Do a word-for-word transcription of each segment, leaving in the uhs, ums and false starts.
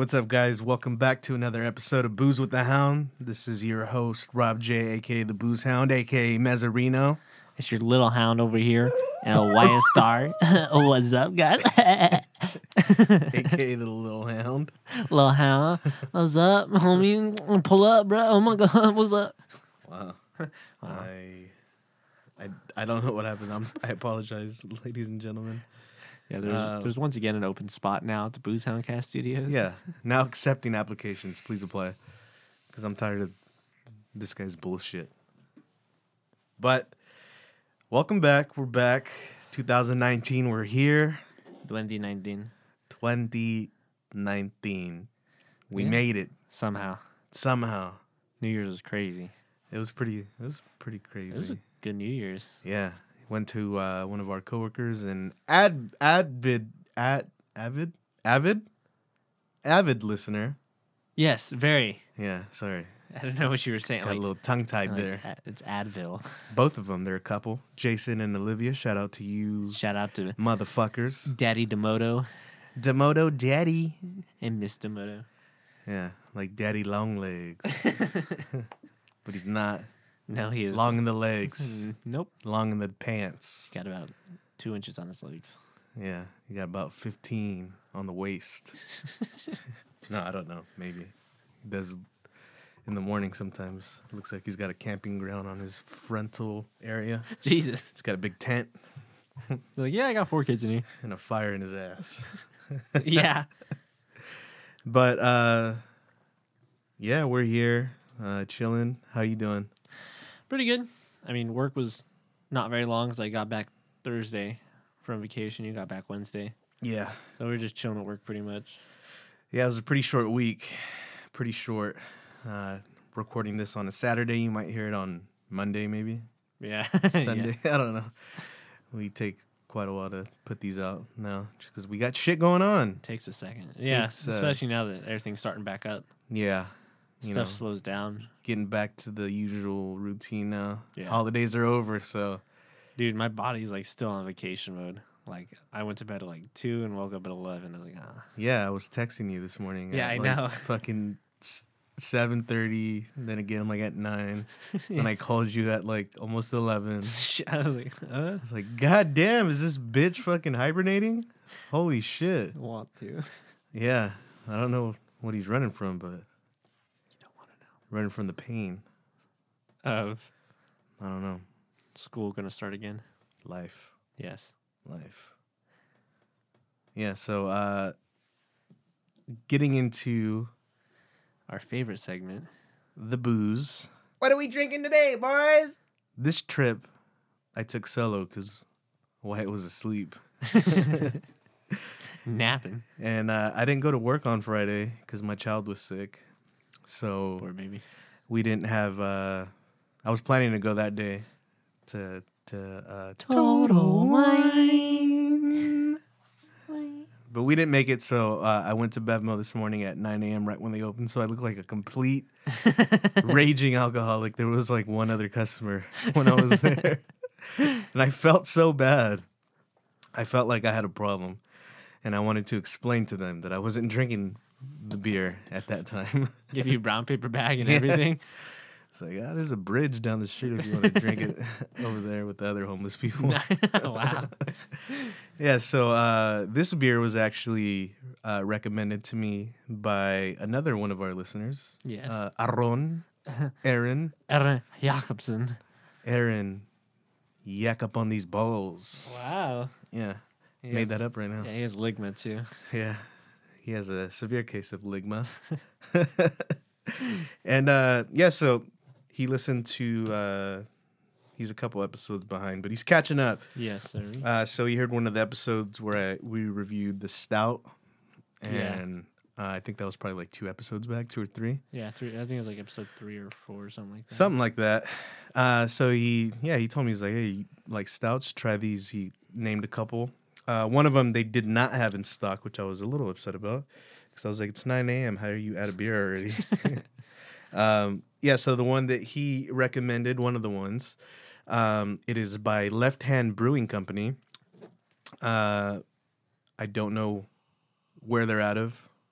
what's up, guys? Welcome back to another episode of Booze with the Hound. This is your host, Rob J, a k a the Booze Hound, a k a. Mezzarino. It's your little hound over here, and a white star. What's up, guys? a k a the Little Hound. Little hound. What's up, homie? Pull up, bro. Oh, my God. What's up? Wow. I, I, I don't know what happened. I'm, I apologize, ladies and gentlemen. Yeah, there's, Uh, there's once again an open spot now at the Booze Houndcast Studios. Yeah, now accepting applications. Please apply. Because I'm tired of this guy's bullshit. But welcome back. We're back. twenty nineteen. We're here. twenty nineteen. twenty nineteen. We Yeah. made it Somehow. somehow. New Year's was crazy. It was pretty. It was pretty It crazy. was a good New Year's. Yeah, went to uh, one of our coworkers and ad avid ad avid avid avid listener. Yes, very. Yeah, sorry, I don't know what you were saying. got like, a little tongue tied like, there. a- It's Advil. Both of them, they're a couple. Jason and Olivia. Shout out to you, Shout out to motherfuckers. Daddy Demoto Demoto Daddy. and Miss Demoto. Yeah, like Daddy Long Legs, but he's not No, he is. long in the legs, Mm, Nope. long in the pants. Got about two inches on his legs. Yeah, he got about fifteen on the waist. No, I don't know. Maybe he does in the morning sometimes. Looks like he's got a camping ground on his frontal area. Jesus. He's got a big tent They're like, yeah, I got four kids in here. and a fire in his ass. Yeah. But uh, yeah, we're here, uh, chilling. How you doing? Pretty good. I mean, work was not very long because I got back Thursday from vacation. You got back Wednesday. Yeah, So we were just chilling at work pretty much. yeah. It was a pretty short week. Pretty short. Uh, recording this on a Saturday. You might hear it on Monday, maybe. Yeah. Sunday. I don't know. We take quite a while to put these out now, just because we got shit going on. Takes a second. Yeah. Takes, uh, Especially now that everything's starting back up. Yeah, you Stuff know, slows down. getting back to the usual routine now. Yeah. Holidays are over, so Dude, my body's like still on vacation mode. Like, I went to bed at like two and woke up at eleven. I was like, ah. yeah. I was texting you this morning. Yeah, at, I like, know. Fucking seven thirty. Then again, like at nine. And I called you at like almost eleven. I was like, uh, I was like, God damn, is this bitch fucking hibernating? Holy shit. want to. Yeah, I don't know what he's running from, but You don't want to running from the pain. know. Of I don't know. school going to start again. Life. Yes. Life. Yeah, so uh getting into Our favorite segment. the booze. What are we drinking today, boys? This trip I took solo because Wyatt was asleep. Napping. And uh, I didn't go to work on Friday because my child was sick. So Poor baby. we didn't have uh I was planning to go that day to to uh Total Wine. But we didn't make it, so uh, I went to Bevmo this morning at nine a.m. right when they opened, so I looked like a complete raging alcoholic. There was like one other customer when I was there, and I felt so bad. I felt like I had a problem, and I wanted to explain to them that I wasn't drinking the beer at that time. Give you a brown paper bag and Yeah. everything. It's like, ah, there's a bridge down the street if you want to drink it over there with the other homeless people. Wow. Yeah, so uh, this beer was actually uh, recommended to me by another one of our listeners. Yes. Uh, Aron, Aaron, Aaron Jacobson. Aaron, yak up on these balls. Wow. Yeah, He made has- that up right now. Yeah, he has ligma too. Yeah, he has a severe case of ligma. And uh, yeah, so he listened to, uh, he's a couple episodes behind, but he's catching up. Yes, sir. Uh, so he heard one of the episodes where I, we reviewed the stout, Yeah. and uh, I think that was probably like two episodes back, two or three, Yeah, three, I think it was like episode three or four or something like that. something like that. Uh, so he, yeah, he told me, he's like, hey, you like stouts, try these. He named a couple. Uh, one of them they did not have in stock, which I was a little upset about, because I was like, it's nine a.m. How are you out of beer already? um, yeah, so the one that he recommended, one of the ones, um, it is by Left Hand Brewing Company. Uh, I don't know where they're out of.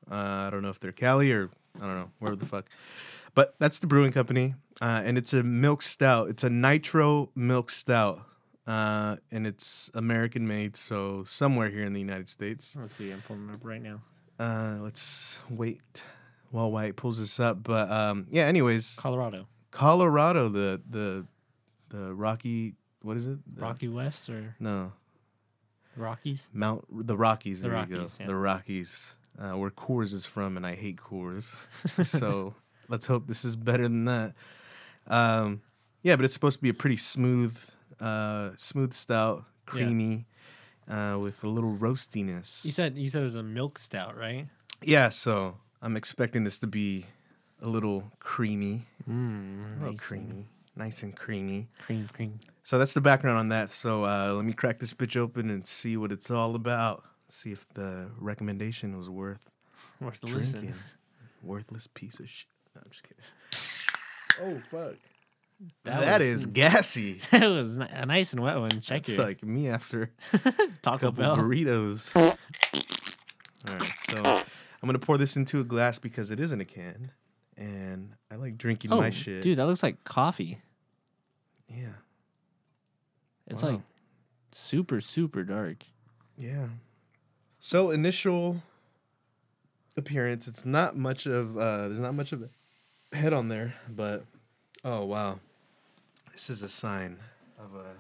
Uh, I don't know if they're Cali or I don't know where the fuck. But that's the brewing company, uh, and it's a milk stout. It's a nitro milk stout, uh, and it's American made, so somewhere here in the United States. Let's see. I'm pulling it up right now. Uh, let's wait while White pulls this up. But um, yeah, anyways, Colorado. Colorado, the the the Rocky, what is it? The, Rocky West or No, Rockies? Mount the Rockies. The There you Rockies, go. yeah. The Rockies, uh, where Coors is from, and I hate Coors. So let's hope this is better than that. Um, yeah, but it's supposed to be a pretty smooth, uh, smooth stout, creamy, uh, with a little roastiness. You said you said it was a milk stout, right? Yeah, so I'm expecting this to be a little creamy, Mm, a little nice creamy, nice and creamy. Cream, cream. So that's the background on that. So uh, let me crack this bitch open and see what it's all about. See if the recommendation was worth Worth the drinking. listen. Worthless piece of shit. No, I'm just kidding. Oh fuck. That that was- is gassy. It was ni- a nice and wet one. Check It's it. like me after Taco a couple Bell. burritos. All right, so I'm gonna pour this into a glass because it is in a can, and I like drinking Oh, my shit. dude, that looks like coffee. Yeah, It's Wow. like super, super dark. yeah. So initial appearance, it's not much of uh, there's not much of a head on there, but oh wow, this is a sign of a.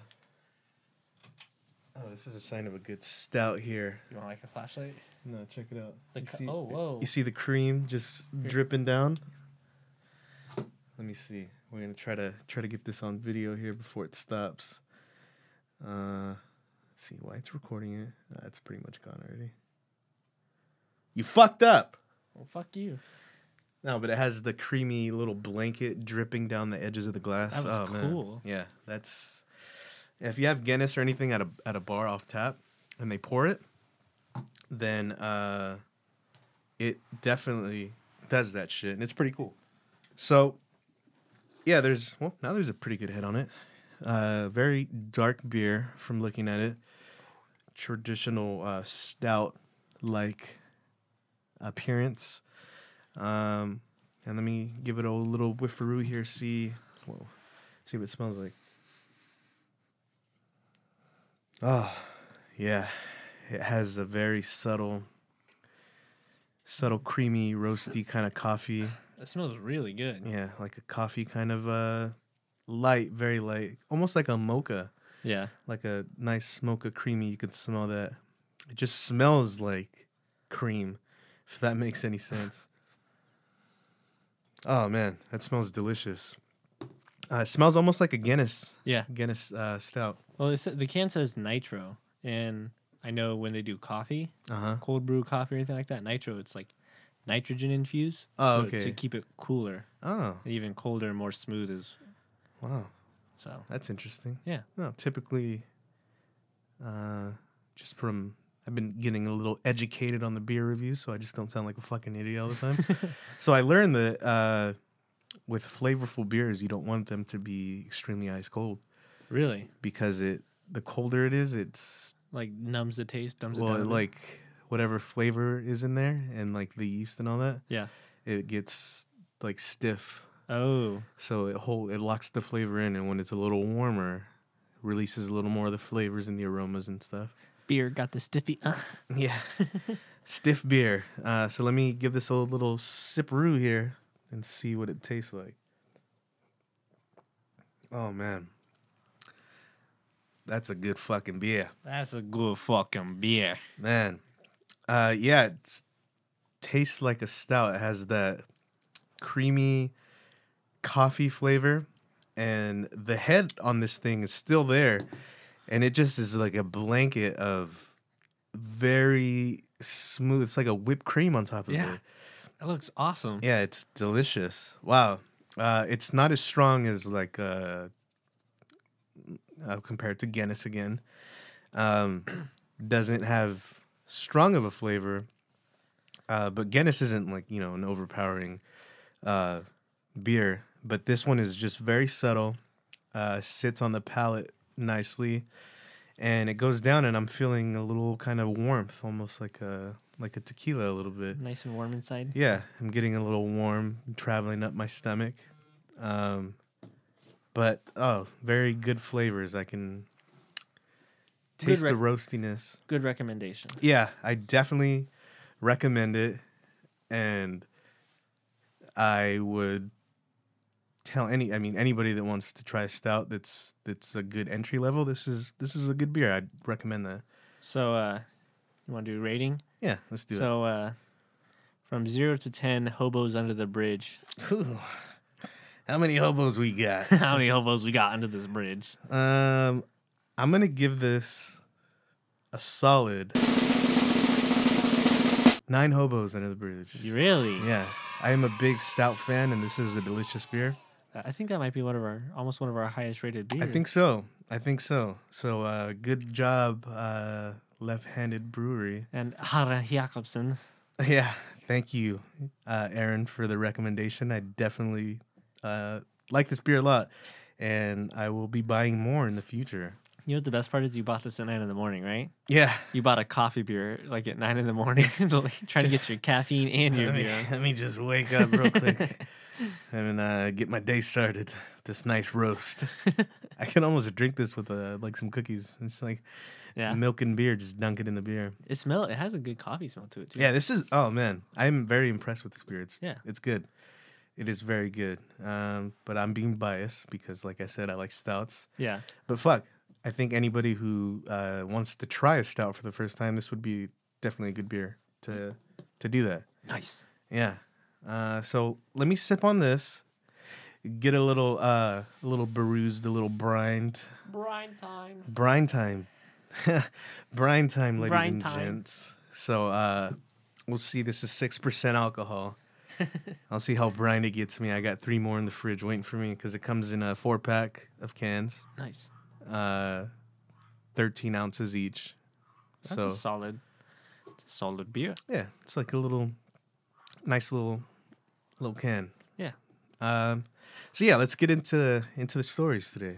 Oh, this is a sign of a good stout here. You want like a flashlight? No, check it out. The You co- see- oh, whoa. You see the cream just dripping down? Let me see. We're gonna try to try to get this on video here before it stops. Uh, let's see why it's recording it. Uh, it's pretty much gone already. You fucked up. Well, fuck you. No, but it has the creamy little blanket dripping down the edges of the glass. That was oh, man. cool. Yeah, that's. If you have Guinness or anything at a at a bar off tap, and they pour it, then uh, it definitely does that shit, and it's pretty cool. So, yeah, there's well now there's a pretty good head on it. Uh, very dark beer from looking at it. Traditional uh, stout like appearance. Um, and let me give it a little whiffaroo here. See, whoa, see what it smells like. Oh, yeah, it has a very subtle, subtle, creamy, roasty kind of coffee. That smells really good. Yeah, like a coffee kind of uh, light, very light, almost like a mocha, Yeah. like a nice mocha creamy. You can smell that. It just smells like cream, if that makes any sense. Oh man, that smells delicious. Uh, it smells almost like a Guinness, Yeah. Guinness uh, stout. Well, it sa- the can says nitro, and I know when they do coffee, Uh huh. cold brew coffee or anything like that, nitro, it's like nitrogen infused. Oh, so okay. To keep it cooler, Oh, even colder and more smooth is wow, so. that's interesting. Yeah. No, typically, uh, just from I've been getting a little educated on the beer reviews, so I just don't sound like a fucking idiot all the time. So I learned that uh, with flavorful beers, you don't want them to be extremely ice cold Really, because it the colder it is, it's like numbs the taste, dumbs well it down. a bit. like whatever flavor is in there and like the yeast and all that, yeah. it gets like stiff. Oh, So it hold it locks the flavor in, and when it's a little warmer, releases a little more of the flavors and the aromas and stuff. beer got the stiffy. Uh. Yeah, stiff beer. Uh, so let me give this a little sipperoo here and see what it tastes like. Oh man, that's a good fucking beer, That's a good fucking beer. man. Uh, yeah, it tastes like a stout. It has that creamy coffee flavor, and the head on this thing is still there, and it just is like a blanket of very smooth. It's like a whipped cream on top of Yeah. it. That looks awesome. Yeah, it's delicious. Wow. Uh, it's not as strong as like uh, uh, compared to Guinness again. Um, doesn't have strong of a flavor, uh, but Guinness isn't like you know an overpowering uh, beer. But this one is just very subtle. Uh, sits on the palate nicely, and it goes down, and I'm feeling a little kind of warmth, almost like a like a tequila a little bit. Nice and warm inside. Yeah, I'm getting a little warm, traveling up my stomach. Um, but oh, very good flavors. I can taste rec- the roastiness. Good recommendation. Yeah, I definitely recommend it, and I would tell any I mean anybody that wants to try a stout that's that's a good entry level. This is this is a good beer. I'd recommend that. So, uh, you want to do rating? Yeah, let's do so, uh, from zero to ten, hobos under the bridge. it. Ooh. How many hobos we got? How many hobos we got under this bridge? Um, I'm gonna give this a solid nine hobos under the bridge. You really? Yeah, I am a big stout fan, and this is a delicious beer. I think that might be one of our almost one of our highest rated beers. I think so. I think so. So, uh, good job, uh, Left-Handed Brewery. And Harra Jakobsen. Yeah, thank you, uh, Aaron, for the recommendation. I definitely uh, like this beer a lot, and I will be buying more in the future. You know what the best part is? You bought this at nine in the morning, right? Yeah. You bought a coffee beer like at nine in the morning, like, trying to get your caffeine and your Let me, beer. let me just wake up real quick and uh, get my day started. This nice roast. I can almost drink this with uh, like some cookies. It's like Yeah, milk and beer. Just dunk it in the beer. it smell. It has a good coffee smell to it too. Yeah, this is. Oh man, I'm very impressed with this beer. It's Yeah. it's good. It is very good. Um, but I'm being biased because, like I said, I like stouts. yeah. But fuck, I think anybody who uh, wants to try a stout for the first time, this would be definitely a good beer to to do that. Nice. Yeah. Uh, so let me sip on this. Get a little uh, a little bruised, a little brined. Brine time. Brine time. Brine time, ladies Brine and time. gents. So uh, we'll see. This is six percent alcohol. I'll see how brine it gets me. I got three more in the fridge waiting for me because it comes in a four pack of cans, Nice. uh, thirteen ounces each. That's so a solid, solid beer. yeah, it's like a little nice little little can. Yeah. Um, so yeah, let's get into into the stories today.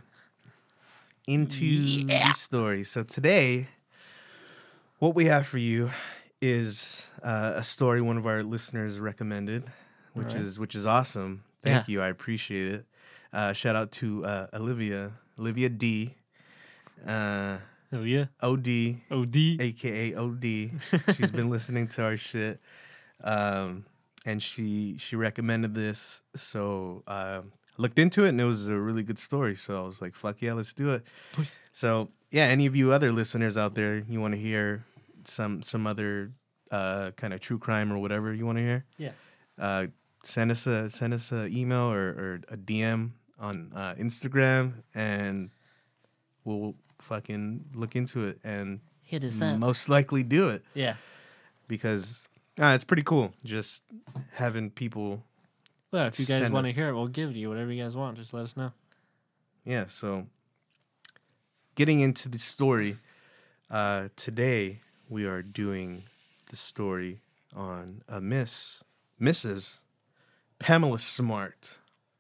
Into Yeah. the stories. So today, what we have for you is uh, a story one of our listeners recommended, which Alright. is which is awesome. Thank Yeah. you, I appreciate it. Uh, shout out to uh, Olivia, Olivia D, uh, Oh yeah. O D, O D. aka O D. She's been listening to our shit, um, and she she recommended this. So uh, looked into it, and it was a really good story. So I was like, "Fuck yeah, let's do it." Push. So yeah, any of you other listeners out there, you want to hear some some other uh, kind of true crime or whatever you want to hear? Yeah. Uh, send us a send us a email or, or a D M on uh, Instagram, and we'll fucking look into it and Hit us up. most likely do it Yeah. because uh, it's pretty cool just having people. Well, if you guys Send want to us. hear it, we'll give it to you. Whatever you guys want, just let us know. Yeah, so getting into the story, uh, today we are doing the story on a Miss Missus Pamela Smart.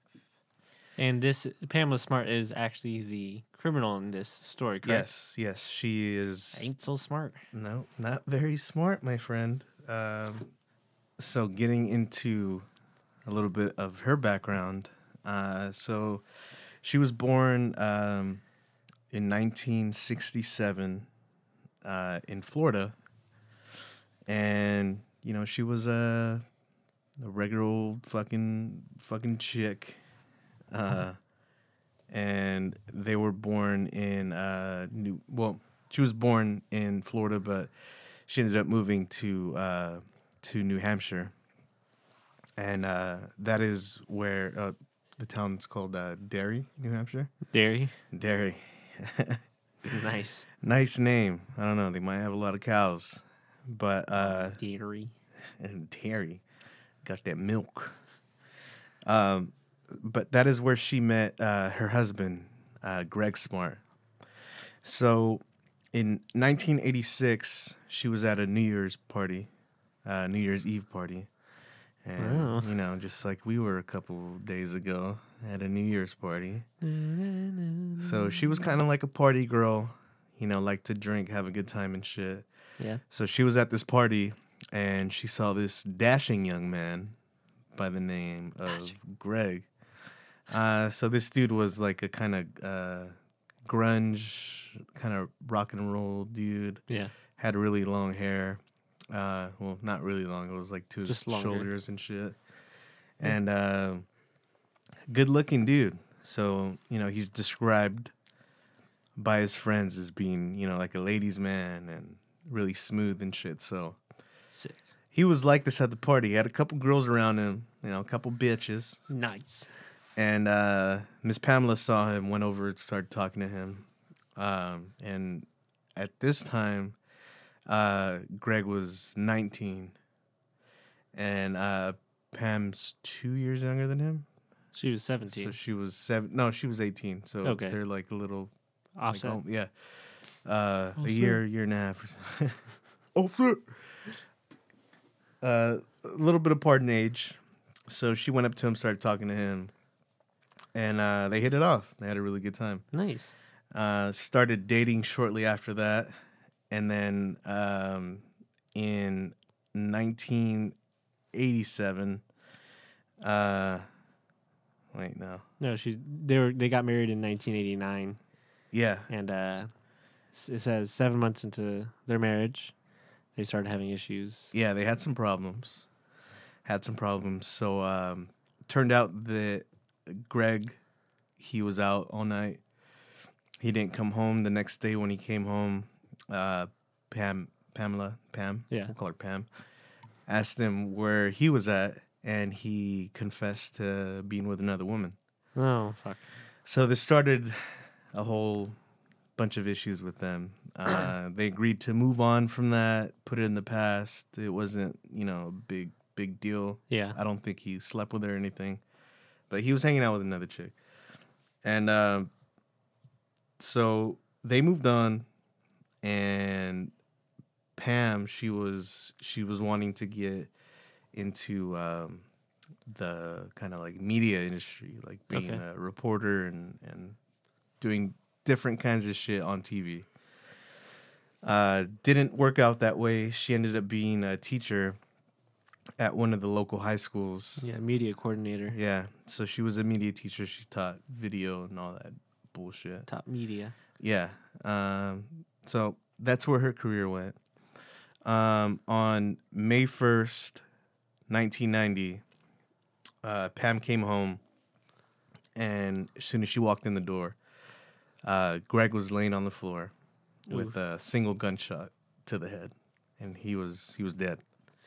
And this Pamela Smart is actually the criminal in this story, correct? Yes, yes, she is. Ain't so smart. No, not very smart, my friend. Um, so getting into a little bit of her background. Uh, so she was born um, in nineteen sixty-seven uh, in Florida. And, you know, she was a, a regular old fucking, fucking chick. Uh, and they were born in uh, New... Well, she was born in Florida, but she ended up moving to uh, to New Hampshire. And uh, that is where uh, the town's called uh, Derry, New Hampshire. Dairy. Derry. Nice. Nice name. I don't know. They might have a lot of cows. But, uh, Dairy. and Derry. Got that milk. Um, but that is where she met uh, her husband, uh, Greg Smart. So in nineteen eighty-six, she was at a New Year's party, uh, New Year's Eve party. And, Wow. you know, just like we were a couple days ago at a New Year's party. So she was kind of like a party girl, you know, liked to drink, have a good time and shit. Yeah. So she was at this party and she saw this dashing young man by the name of Dashing. Greg. Uh, so this dude was like a kind of uh, grunge, kind of rock and roll dude. Yeah. Had really long hair. Uh, well, not really long. It was like to his Just longer. shoulders and shit. Yeah. And uh, good looking dude. So, you know, he's described by his friends as being, you know, like a ladies' man and really smooth and shit. So Sick. he was like this at the party. He had a couple girls around him, you know, a couple bitches. Nice. And uh, Miss Pamela saw him, went over and started talking to him. Um, and at this time, uh, Greg was nineteen. And uh, Pam's two years younger than him. She was seventeen. So she was seven. No, she was eighteen. So Okay. they're like a little. Offset. Like, oh, yeah. Uh, a Offset. year, year and a half. Or so. Offset. Uh, a little bit apart in age. So she went up to him, started talking to him. And uh, they hit it off. They had a really good time. Nice. Uh, started dating shortly after that. And then um, in nineteen eighty-seven, uh, wait, no. No, she they were they got married in nineteen eighty-nine, Yeah. and uh, s- it says seven months into their marriage, they started having issues. Yeah, they had some problems. Had some problems. So um, turned out that Greg, he was out all night. He didn't come home. The next day when he came home, uh, Pam, Pamela, Pam, Yeah. we'll call her Pam, asked him where he was at, and he confessed to being with another woman. Oh fuck. So this started a whole bunch of issues with them. Uh, they agreed to move on from that, put it in the past. It wasn't, you know, a big, big deal. Yeah. I don't think he slept with her or anything. But he was hanging out with another chick. And uh, so they moved on. And Pam, she was she was wanting to get into um, the kind of like media industry, like being Okay. a reporter and, and doing different kinds of shit on T V. Uh, didn't work out that way. She ended up being a teacher at one of the local high schools. Yeah, media coordinator. Yeah, so she was a media teacher. She taught video and all that bullshit. Top media. Yeah, um, so that's where her career went. Um, on May first, nineteen ninety, uh, Pam came home, and as soon as she walked in the door, uh, Greg was laying on the floor with a single gunshot to the head, and he was he was dead.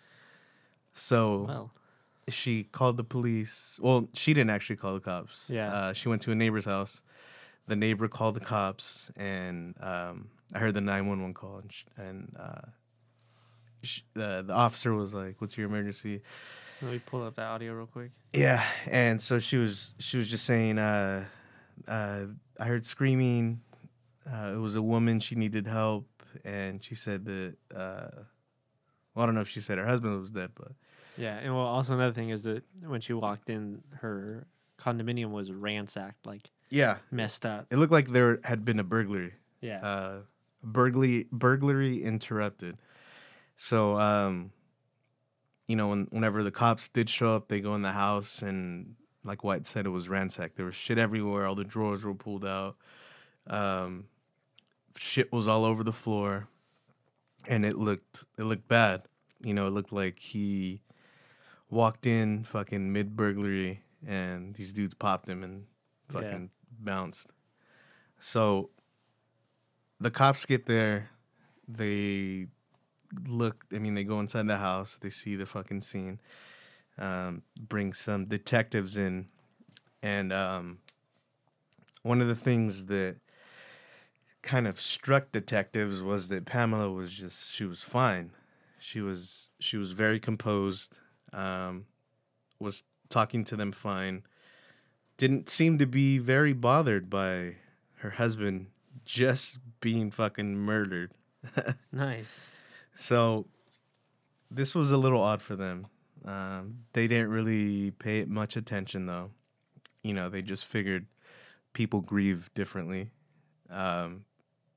So Well. she called the police. Well, she didn't actually call the cops. Yeah. Uh, she went to a neighbor's house. The neighbor called the cops, and um, I heard the nine one one call, and, sh- and uh, sh- uh, the officer was like, "What's your emergency?" Let me pull up that audio real quick. Yeah, and so she was she was just saying, uh, uh, "I heard screaming. Uh, it was a woman. She needed help, and she said that. Uh, well, I don't know if she said her husband was dead, but." Yeah, and well, also another thing is that when she walked in, her condominium was ransacked, like Yeah, messed up. it looked like there had been a burglary. Yeah. Uh, burglary burglary interrupted. So, um, you know, when, whenever the cops did show up, they go in the house, and like White said, it was ransacked. There was shit everywhere. All the drawers were pulled out. Um, shit was all over the floor, and it looked it looked bad. You know, it looked like he walked in fucking mid burglary, and these dudes popped him and fucking bounced. So the cops get there. They look. I mean, they go inside the house. They see the fucking scene. Um, bring some detectives in, and um, one of the things that kind of struck detectives was that Pamela was just she was fine. She was she was very composed. Um, was talking to them fine. Didn't seem to be very bothered by her husband just being fucking murdered. Nice. So this was a little odd for them. Um, they didn't really pay it much attention, though. You know, they just figured people grieve differently. Um,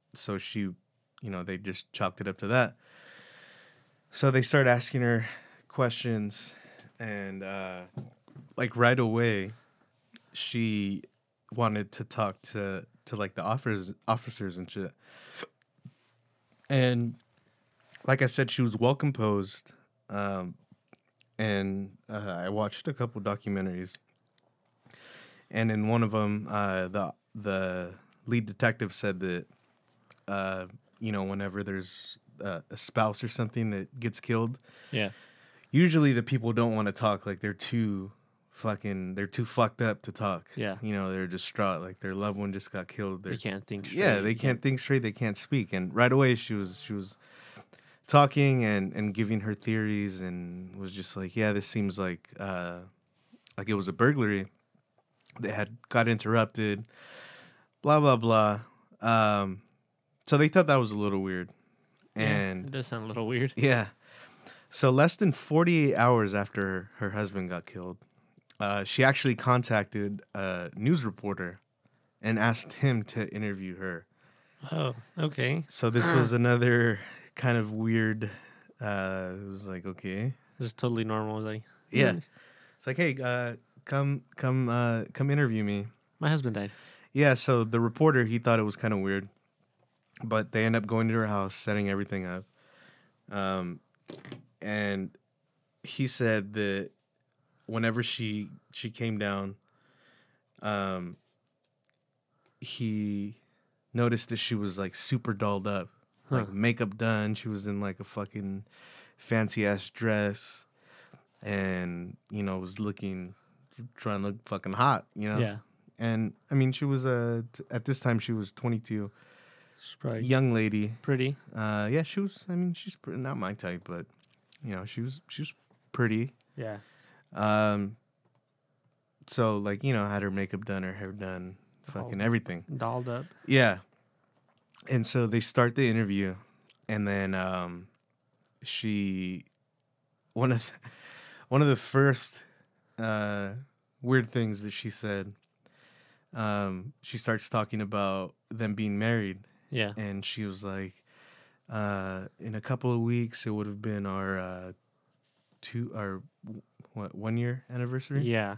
so she, you know, they just chalked it up to that. So they start asking her questions, and uh, like right away, she wanted to talk to to like the officers officers and shit. And like I said, she was well composed. Um, and uh, I watched a couple documentaries, and in one of them, uh, the the lead detective said that, uh, you know, whenever there's uh, a spouse or something that gets killed, Yeah. usually the people don't want to talk. Like they're too fucking, they're too fucked up to talk. Yeah. You know, they're distraught. Like their loved one just got killed. They're, They can't think straight. yeah, they can't think straight. They can't speak. And right away, she was she was talking and, and giving her theories, and was just like, yeah, this seems like uh, like it was a burglary that had got interrupted. Blah blah blah. Um, so they thought that was a little weird, and Yeah, it does sound a little weird. yeah. So less than forty-eight hours after her husband got killed, uh, she actually contacted a news reporter and asked him to interview her. Oh, okay. So this was another kind of weird. Uh, it was like, okay, Just totally normal. It was like, yeah. "Hmm, It's like, hey, uh, come, come, uh, come interview me. my husband died. Yeah. So the reporter, he thought it was kind of weird, but they end up going to her house, setting everything up. Um, and he said that whenever she she came down, um, he noticed that she was like super dolled up, Huh. like makeup done. She was in like a fucking fancy ass dress, and you know was looking, trying to look fucking hot, you know. Yeah. And I mean, she was uh, t- at this time she was twenty-two, She's probably young lady. pretty. Uh, yeah, she was. I mean, she's pre- not my type, but you know, she was she was pretty. Yeah. Um, so like you know, had her makeup done, her hair done, fucking Oh. everything. Dolled up. Yeah. And so they start the interview, and then um, she one of the, one of the first uh, weird things that she said. Um, she starts talking about them being married, Yeah. and she was like, uh, "In a couple of weeks, it would have been our uh, two our what one year anniversary." Yeah.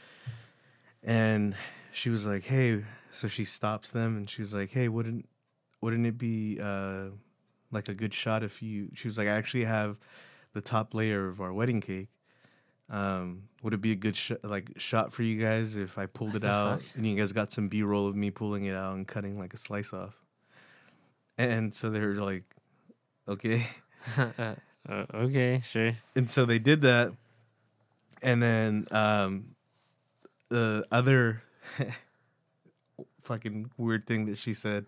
And she was like, "Hey," so she stops them, and she was like, "Hey, wouldn't wouldn't it be uh, like a good shot if you?" She was like, "I actually have the top layer of our wedding cake. Um, would it be a good sh- like shot for you guys if I pulled What it the out fuck? and you guys got some B roll of me pulling it out and cutting like a slice off?" And so they were like, "Okay." uh, uh, okay, sure. And so they did that, and then um, the other fucking weird thing that she said,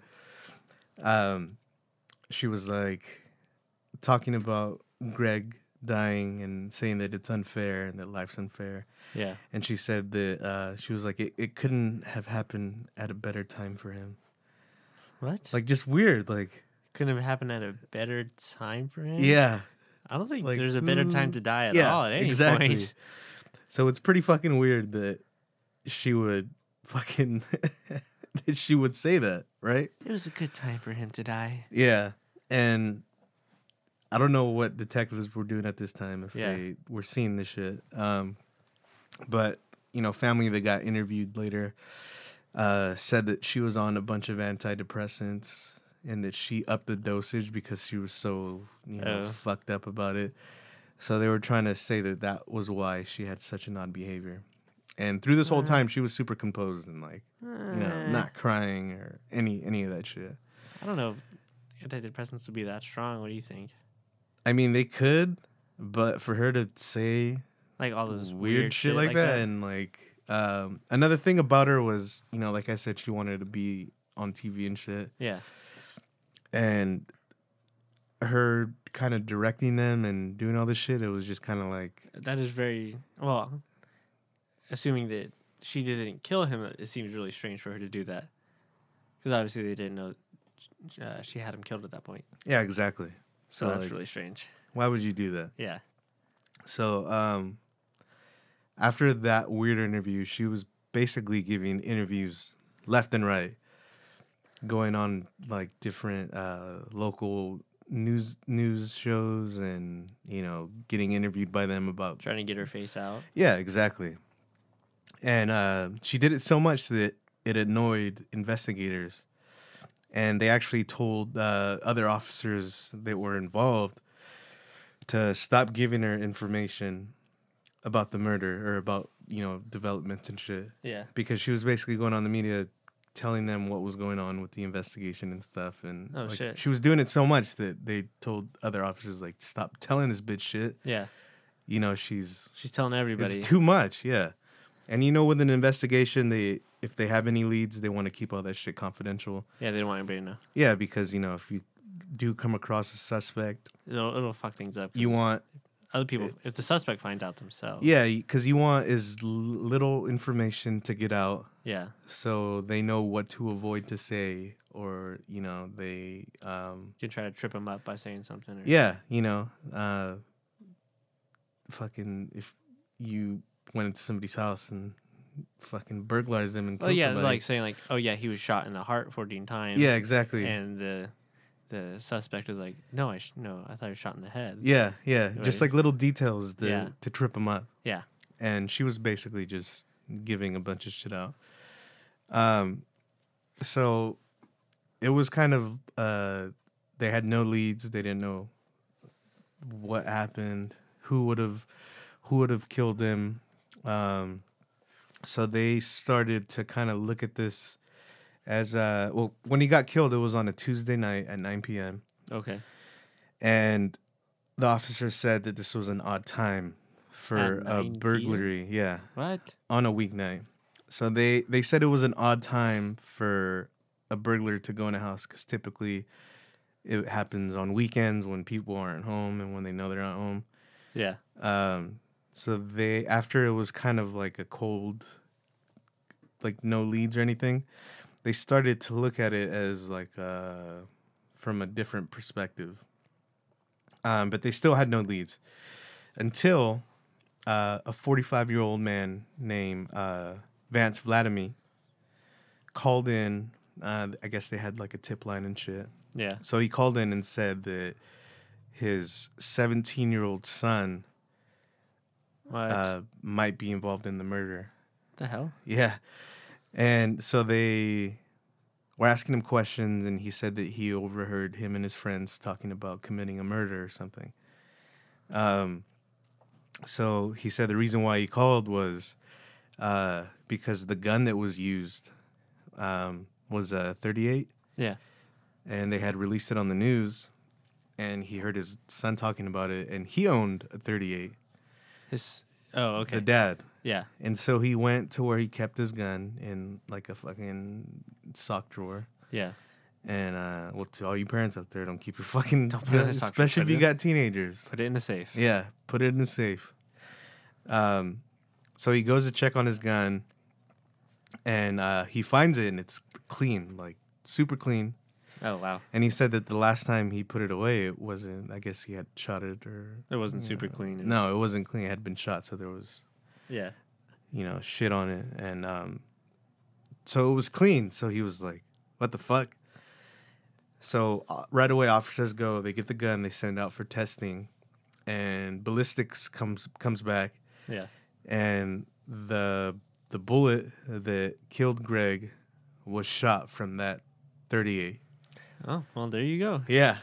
um, she was like talking about Greg dying and saying that it's unfair and that life's unfair. Yeah. And she said that uh, she was like, it, it couldn't have happened at a better time for him. What? Like, just weird. Like, Couldn't have happened at a better time for him? yeah. I don't think Like, there's a better time who- to die at yeah, all at any exactly. point. So it's pretty fucking weird that she would fucking, that she would say that, right? It was a good time for him to die. Yeah. And I don't know what detectives were doing at this time if Yeah. they were seeing this shit. Um, but, you know, family that got interviewed later uh, said that she was on a bunch of antidepressants and that she upped the dosage because she was so, you know, Oh. fucked up about it. So they were trying to say that that was why she had such an odd behavior. And through this whole Uh. time, she was super composed and, like, you know, Eh, not crying or any any of that shit. I don't know if antidepressants would be that strong. What do you think? I mean, they could, but for her to say Like all this weird, shit, like, that. And like um another thing about her was, you know, like I said, she wanted to be on T V and shit, Yeah. and her kind of directing them and doing all this shit, it was just kind of like, That is very well. Assuming that she didn't kill him, it seems really strange for her to do that. Because obviously they didn't know uh, she had him killed at that point. yeah, exactly. So So that's like, really strange. why would you do that? Yeah. So um after that weird interview, she was basically giving interviews left and right. going on like different uh, local news news shows and you know getting interviewed by them about Trying to get her face out. yeah, exactly. And uh, she did it so much that it annoyed investigators, and they actually told uh, other officers that were involved to stop giving her information about the murder or about you know developments and shit Yeah. because she was basically going on the media telling them what was going on with the investigation and stuff, and Oh, like, shit. she was doing it so much that they told other officers like stop telling this bitch shit. Yeah. You know she's She's telling everybody. it's too much, yeah. And you know with an investigation, they if they have any leads, they want to keep all that shit confidential. Yeah, they don't want anybody to know. Yeah, because you know if you do come across a suspect, It'll, it'll fuck things up. you want Other people, if the suspect finds out themselves. yeah, because you want as l- little information to get out. Yeah. So they know what to avoid to say, or you know, they, um, You can try to trip them up by saying something. Or, yeah, you know, uh, fucking if you went into somebody's house and fucking burglarized them and Well, killed yeah, somebody. like saying like, oh yeah, he was shot in the heart fourteen times. yeah, exactly. And the the suspect was like, no, I sh- no, I thought he was shot in the head. yeah, yeah, just Right. like little details that, Yeah. to trip them up. Yeah. And she was basically just giving a bunch of shit out. Um, so it was kind of uh, they had no leads. They didn't know what happened, who would have, who would have killed him. Um, so they started to kind of look at this as uh, well. When he got killed, it was on a Tuesday night at nine p.m. Okay. and the officer said that this was an odd time for At a nine p.m.? burglary. Yeah, What? on a weeknight. So they they said it was an odd time for a burglar to go in a house because typically it happens on weekends when people aren't home and when they know they're not home. Yeah. Um, so they after it was kind of like a cold, like no leads or anything, they started to look at it as like uh, from a different perspective. Um, but they still had no leads until uh, a forty-five-year-old man named uh, Vance Vladimir called in. Uh, I guess they had like a tip line and shit. Yeah. So he called in and said that his seventeen-year-old son What uh, might be involved in the murder. the hell? Yeah. And so they were asking him questions, and he said that he overheard him and his friends talking about committing a murder or something. Um, so he said the reason why he called was uh, because the gun that was used um, was a thirty-eight, Yeah. and they had released it on the news, and he heard his son talking about it, and he owned a thirty-eight, His. Oh, okay. the dad. Yeah. And so he went to where he kept his gun in like a fucking sock drawer. Yeah. And uh, well, to all you parents out there, don't keep your fucking Don't put it in gun, a sock drawer, especially if put you it in- got teenagers. Put it in the safe. Yeah, put it in the safe. Um, so he goes to check on his gun, and uh, he finds it, and it's clean, like super clean. Oh wow. And he said that the last time he put it away, it wasn't. I guess he had shot it, or It wasn't super clean. It no, it wasn't clean. It had been shot, so there was, Yeah. you know, shit on it, and um, so it was clean. So he was like, "What the fuck?" So uh, right away, officers go. They get the gun. They send it out for testing, and ballistics comes comes back, Yeah. and the the bullet that killed Greg was shot from that thirty-eight. Oh well, there you go. Yeah.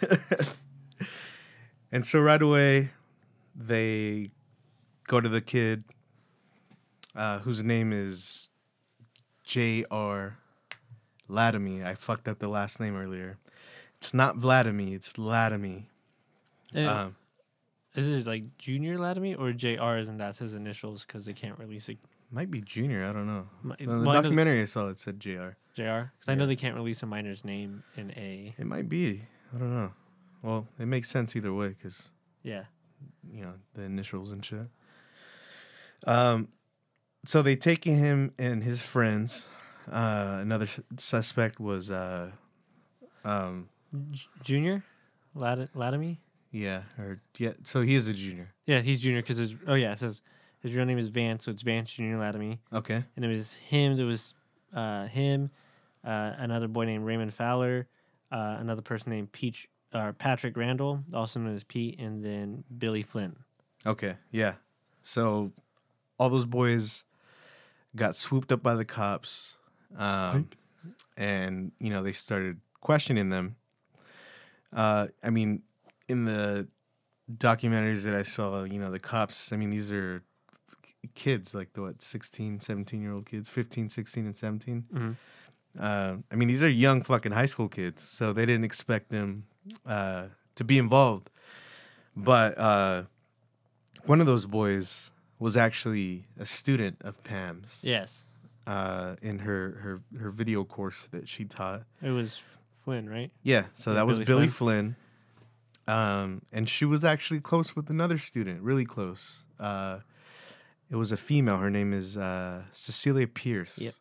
And so right away, they go to the kid, uh, whose name is J R Latomy. I fucked up the last name earlier. It's not Vladimir, it's Latomy. And Um, is it like Junior Latomy or J R? Isn't that's his initials because they can't release a might be Junior, I don't know. mi- No, the well, I know- documentary I saw, it said J R. J R? Because I know Yeah. they can't release a minor's name in a. It might be. I don't know. Well, it makes sense either way because, Yeah. you know, the initials and shit. Um, so they take him and his friends. Uh, another sh- suspect was, uh, um, J- junior? Lat- Latomy? yeah, or yeah. So he is a junior. Yeah, he's Junior because his. Oh, yeah, it says his real name is Vance, so it's Vance Junior Latomy. Okay. And it was him, there was uh, him, uh, another boy named Raymond Fowler, uh, another person named Peach or Patrick Randall, also known as Pete, and then Billy Flynn. Okay, yeah. So all those boys got swooped up by the cops, um, and you know they started questioning them. Uh, I mean, in the documentaries that I saw, you know, the cops, I mean, these are kids, like the what, sixteen, seventeen year old kids, fifteen, sixteen, and seventeen. Mm-hmm. Uh, I mean, these are young fucking high school kids, so they didn't expect them uh, to be involved. But uh, one of those boys was actually a student of Pam's. Yes. Uh, in her, her, her video course that she taught. It was Flynn, right? Yeah, so Yeah, that was Billy Billy Flynn. Um, and she was actually close with another student, really close. Uh, it was a female. Her name is uh, Cecilia Pierce. Yep.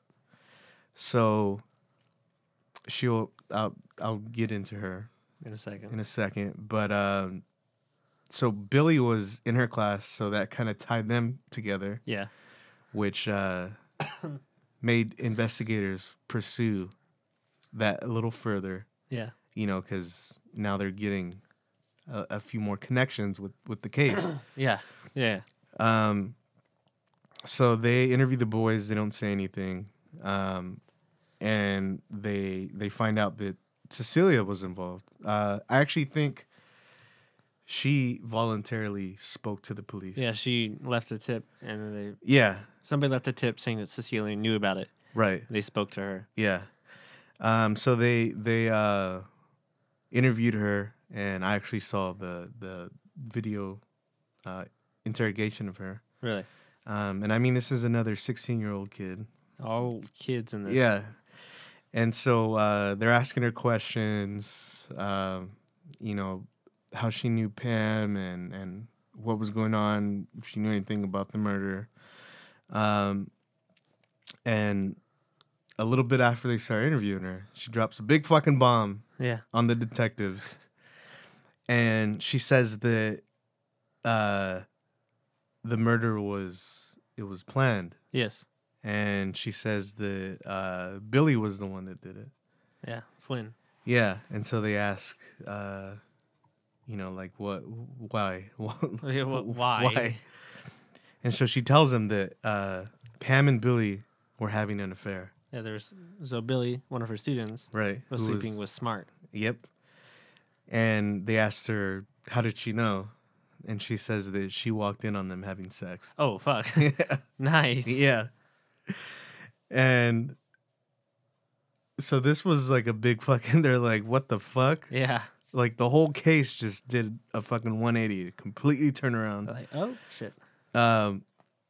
So she'll, I'll, I'll get into her In a second. in a second. But um, so Billy was in her class, so that kind of tied them together, Yeah. which uh, made investigators pursue that a little further. Yeah. You know, because now they're getting a, a few more connections with, with the case. Yeah. Yeah. um, so they interview the boys. They don't say anything, um, and they they find out that Cecilia was involved. Uh, I actually think she voluntarily spoke to the police. Yeah. She left a tip, and then they Yeah. somebody left a tip saying that Cecilia knew about it. Right. They spoke to her. Yeah. Um, so they they uh, interviewed her, and I actually saw the the video uh, interrogation of her. Really. Um, and I mean, this is another sixteen year old kid. All kids in this. Yeah. And so uh, they're asking her questions, um, you know, how she knew Pam and, and what was going on, if she knew anything about the murder. Um, and a little bit after they start interviewing her, she drops a big fucking bomb Yeah. on the detectives. And she says that uh, the murder was, it was planned. Yes. And she says that uh, Billy was the one that did it. Yeah. Flynn. Yeah, and so they ask, uh, you know, like, what, why? Yeah, wh- why? And so she tells him that uh, Pam and Billy were having an affair. Yeah. There's so Billy, one of her students, Right. was who sleeping with Smart. Yep. And they asked her, how did she know? And she says that she walked in on them having sex. Oh fuck. Yeah. Nice. Yeah. And so this was like a big fucking, they're like, what the fuck? Yeah. Like the whole case just did a fucking one eighty, completely turn around. Like, oh shit. Um,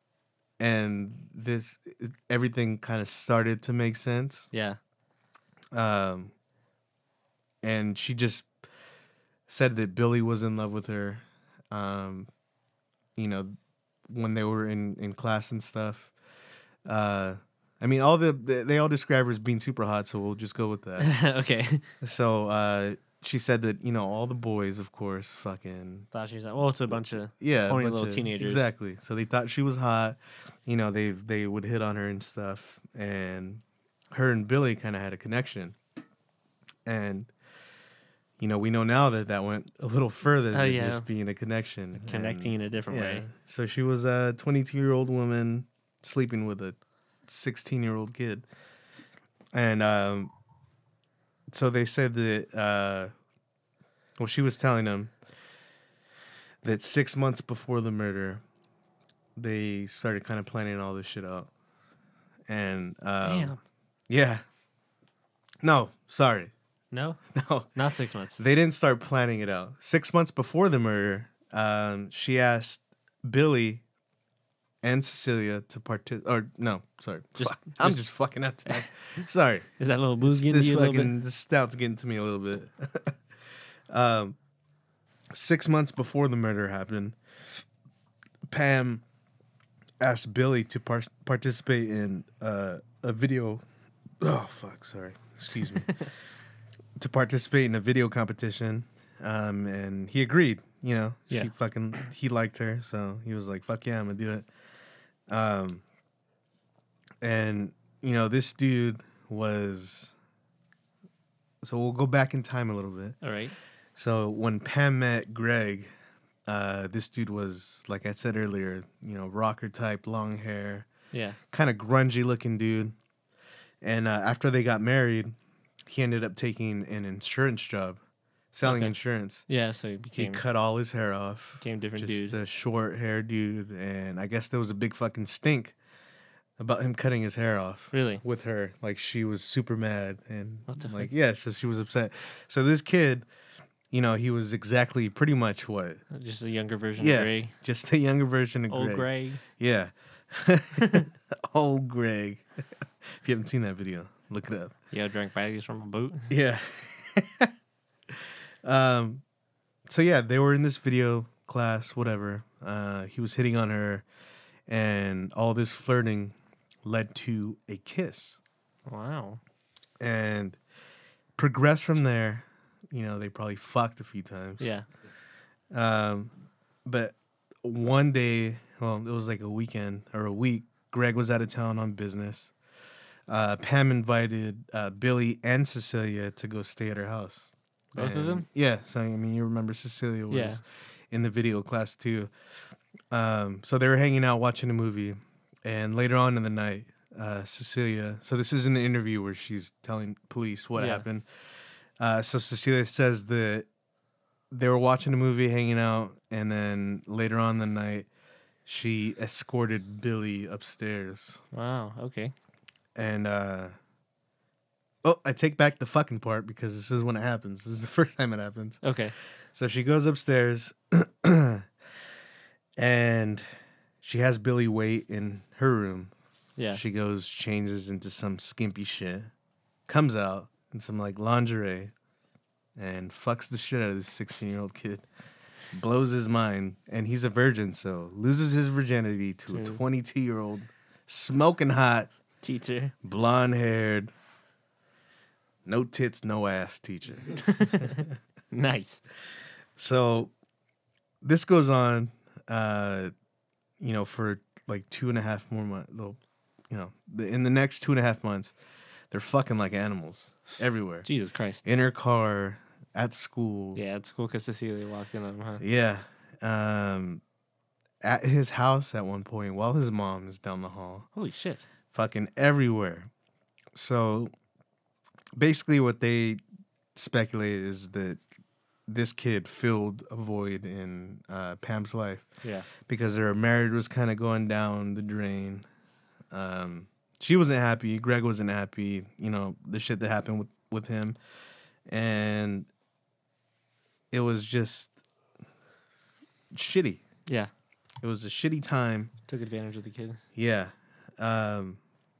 and this, everything kind of started to make sense. Yeah. Um, and she just said that Billy was in love with her. Um, you know, when they were in, in class and stuff. Uh, I mean, all the, they all describe her as being super hot, so we'll just go with that. Okay. So uh, she said that, you know, all the boys, of course, fucking Thought she was like, well, it's a bunch of yeah, a horny bunch little of- teenagers. Exactly. So they thought she was hot. You know, they they would hit on her and stuff, and her and Billy kind of had a connection. And you know, we know now that that went a little further Oh, than yeah. just being a connection, connecting And, in a different yeah. way. So she was a twenty-two-year-old woman sleeping with a sixteen-year-old kid, and um, so they said that. Uh, well, she was telling them that six months before the murder, they started kind of planning all this shit out, and um, Damn. yeah, no, sorry, No, no, not six months. they didn't start planning it out. Six months before the murder, um, she asked Billy and Cecilia to participate. Or no, sorry, Just- Fuck. I'm just- just fucking up to Sorry, Is that little booze getting this to you a little bit? fucking this stout's getting to me a little bit. um, six months before the murder happened, Pam asked Billy to par- participate in uh, a video. Oh fuck! Sorry, excuse me. To participate in a video competition, um, and he agreed. You know, Yeah. she fucking he liked her, so he was like, "Fuck yeah, I'm gonna do it." Um, and you know, this dude was so we'll go back in time a little bit. All right. So when Pam met Greg, uh, this dude was, like I said earlier, you know, rocker type, long hair, Yeah. kind of grungy looking dude. And uh, after they got married, he ended up taking an insurance job, selling Okay. insurance. Yeah. So he He became cut all his hair off. became a different Just dude. a short hair dude. And I guess there was a big fucking stink about him cutting his hair off. Really? With her. Like, she was super mad. And, What the like, fuck? yeah, so she was upset. So this kid, you know, he was exactly pretty much what? Just a younger version Yeah. of Gray. Just a younger version of Old Greg. Gray. Yeah. Old Greg. If you haven't seen that video, look it up. Yeah, drank baggies from a boot. Yeah. um. So yeah, they were in this video class, whatever. Uh, he was hitting on her, and all this flirting led to a kiss, Wow. and progressed from there. You know, they probably fucked a few times. Yeah. Um, but one day, well, it was like a weekend or a week. Greg was out of town on business. Uh, Pam invited uh, Billy and Cecilia to go stay at her house. Both of And- them? Yeah. So, I mean, you remember Cecilia was Yeah. in the video class too. Um, so they were hanging out watching a movie. And later on in the night, uh, Cecilia, so this is in the interview where she's telling police what Yeah. happened. Uh, so Cecilia says that they were watching a movie, hanging out, and then later on in the night, she escorted Billy upstairs. Wow. Okay. And, uh, oh, I take back the fucking part because this is when it happens. This is the first time it happens. Okay. So she goes upstairs and she has Billy wait in her room. Yeah. She goes, changes into some skimpy shit, comes out in some like lingerie, and fucks the shit out of this sixteen year old kid. Blows his mind, and he's a virgin, so loses his virginity to a Dude. twenty-two year old, smoking hot, Teacher. blonde haired, no tits, no ass teacher. Nice. So this goes on, uh, you know, for like two and a half more months. You know, the, in the next two and a half months, they're fucking like animals everywhere. Jesus Christ. In her car, at school. Yeah, it's cool because Cecilia walked in on him, huh? Yeah. Um, at his house at one point while his mom is down the hall. Holy shit. Fucking everywhere. So basically what they speculate is that this kid filled a void in uh, Pam's life Yeah. because their marriage was kind of going down the drain. Um, she wasn't happy. Greg wasn't happy. You know, the shit that happened with, with him. And it was just shitty. Yeah. It was a shitty time. Took advantage of the kid. Yeah. Um,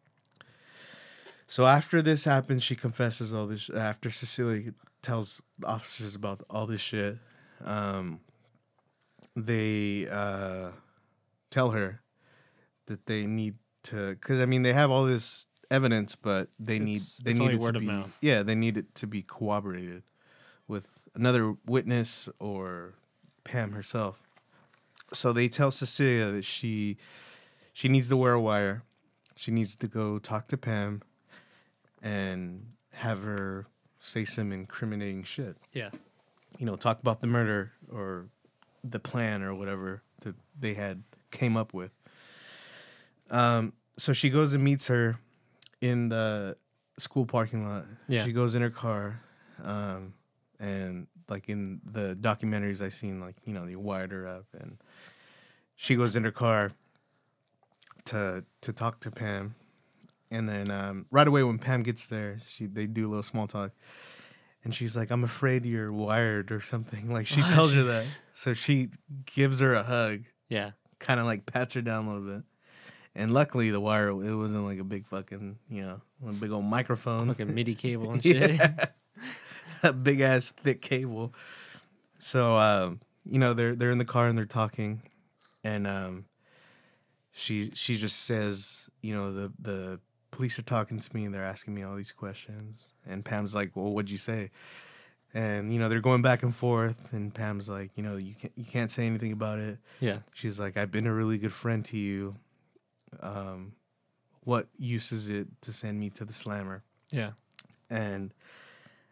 so after this happens, she confesses all this. After Cecilia tells the officers about all this shit, um, they uh, tell her that they need to, because I mean they have all this evidence, but they It's- need they it's need only it word to of be mouth. yeah they need it to be corroborated with another witness or Pam herself. So they tell Cecilia that she she needs to wear a wire. She needs to go talk to Pam and have her say some incriminating shit. Yeah. You know, talk about the murder or the plan or whatever that they had came up with. Um, so she goes and meets her in the school parking lot. Yeah. She goes in her car, um, and like in the documentaries I seen, like, you know, they wired her up, and she goes in her car to to talk to Pam. And then um, right away when Pam gets there, she they do a little small talk. And she's like, I'm afraid you're wired or something. Like, she tells her that. So she gives her a hug, Yeah. kind of like pats her down a little bit. And luckily, the wire, it wasn't like a big fucking, you know, a big old microphone. Like a MIDI cable and shit. Yeah. A big ass thick cable. So, um, you know, they're they're in the car and they're talking. And um, she she just says, you know, the the police are talking to me and they're asking me all these questions. And Pam's like, well, what'd you say? And, you know, they're going back and forth. And Pam's like, you know, you can't, you can't say anything about it. Yeah. She's like, I've been a really good friend to you. Um, what use is it to send me to the slammer? Yeah. And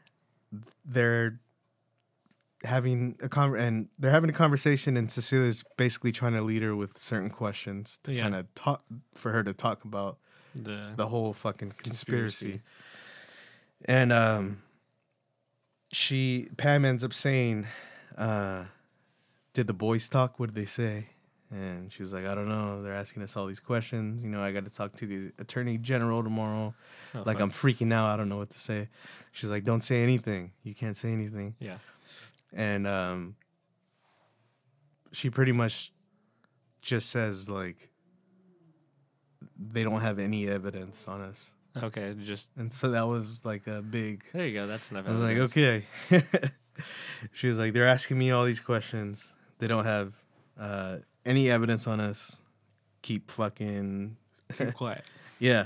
they're having a con and they're having a conversation, and Cecilia's basically trying to lead her with certain questions to Yeah. kind of talk for her to talk about The, the whole fucking conspiracy. Conspiracy. And um, she Pam ends up saying, uh, "Did the boys talk? What did they say?" And she was like, "I don't know. They're asking us all these questions. You know, I got to talk to the attorney general tomorrow. oh, Like, fuck. I'm freaking out. I don't know what to say." She's like, "Don't say anything. You can't say anything." Yeah. And um, she pretty much just says, like, they don't have any evidence on us. Okay, just And so that was like a big. there you go. That's enough. I was like, evidence. okay. She was like, they're asking me all these questions. They don't have uh, any evidence on us. Keep fucking. Keep quiet. Yeah.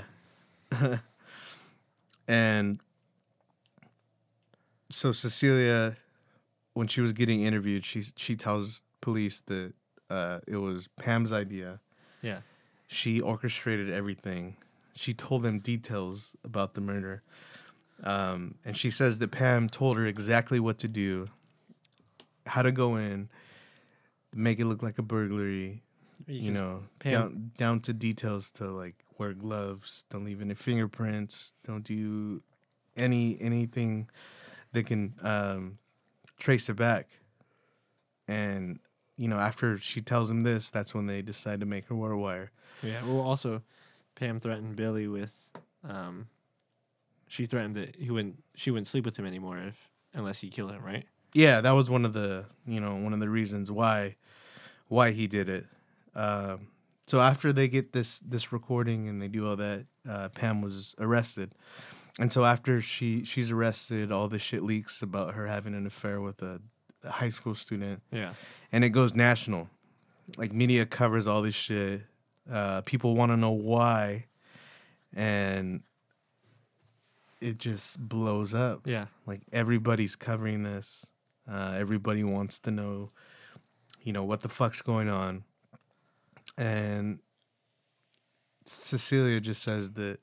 And so Cecilia, when she was getting interviewed, she she tells police that uh, it was Pam's idea. Yeah. She orchestrated everything. She told them details about the murder. Um, and she says that Pam told her exactly what to do, how to go in, make it look like a burglary, you know, Pam- down down to details to like wear gloves, don't leave any fingerprints, don't do any anything that can um, trace it back. And you know, after she tells him this, that's when they decide to make her wear a wire. Yeah. Well, also, Pam threatened Billy with, um, she threatened that he wouldn't, she wouldn't sleep with him anymore if unless he killed him, right? Yeah, that was one of the you know one of the reasons why why he did it. Um, so after they get this this recording and they do all that, uh, Pam was arrested. And so after she she's arrested, all this shit leaks about her having an affair with a, a high school student, Yeah. and it goes national. Like media covers all this shit. Uh, people want to know why, and it just blows up. Yeah. Like everybody's covering this. Uh, everybody wants to know, you know, what the fuck's going on. And Cecilia just says that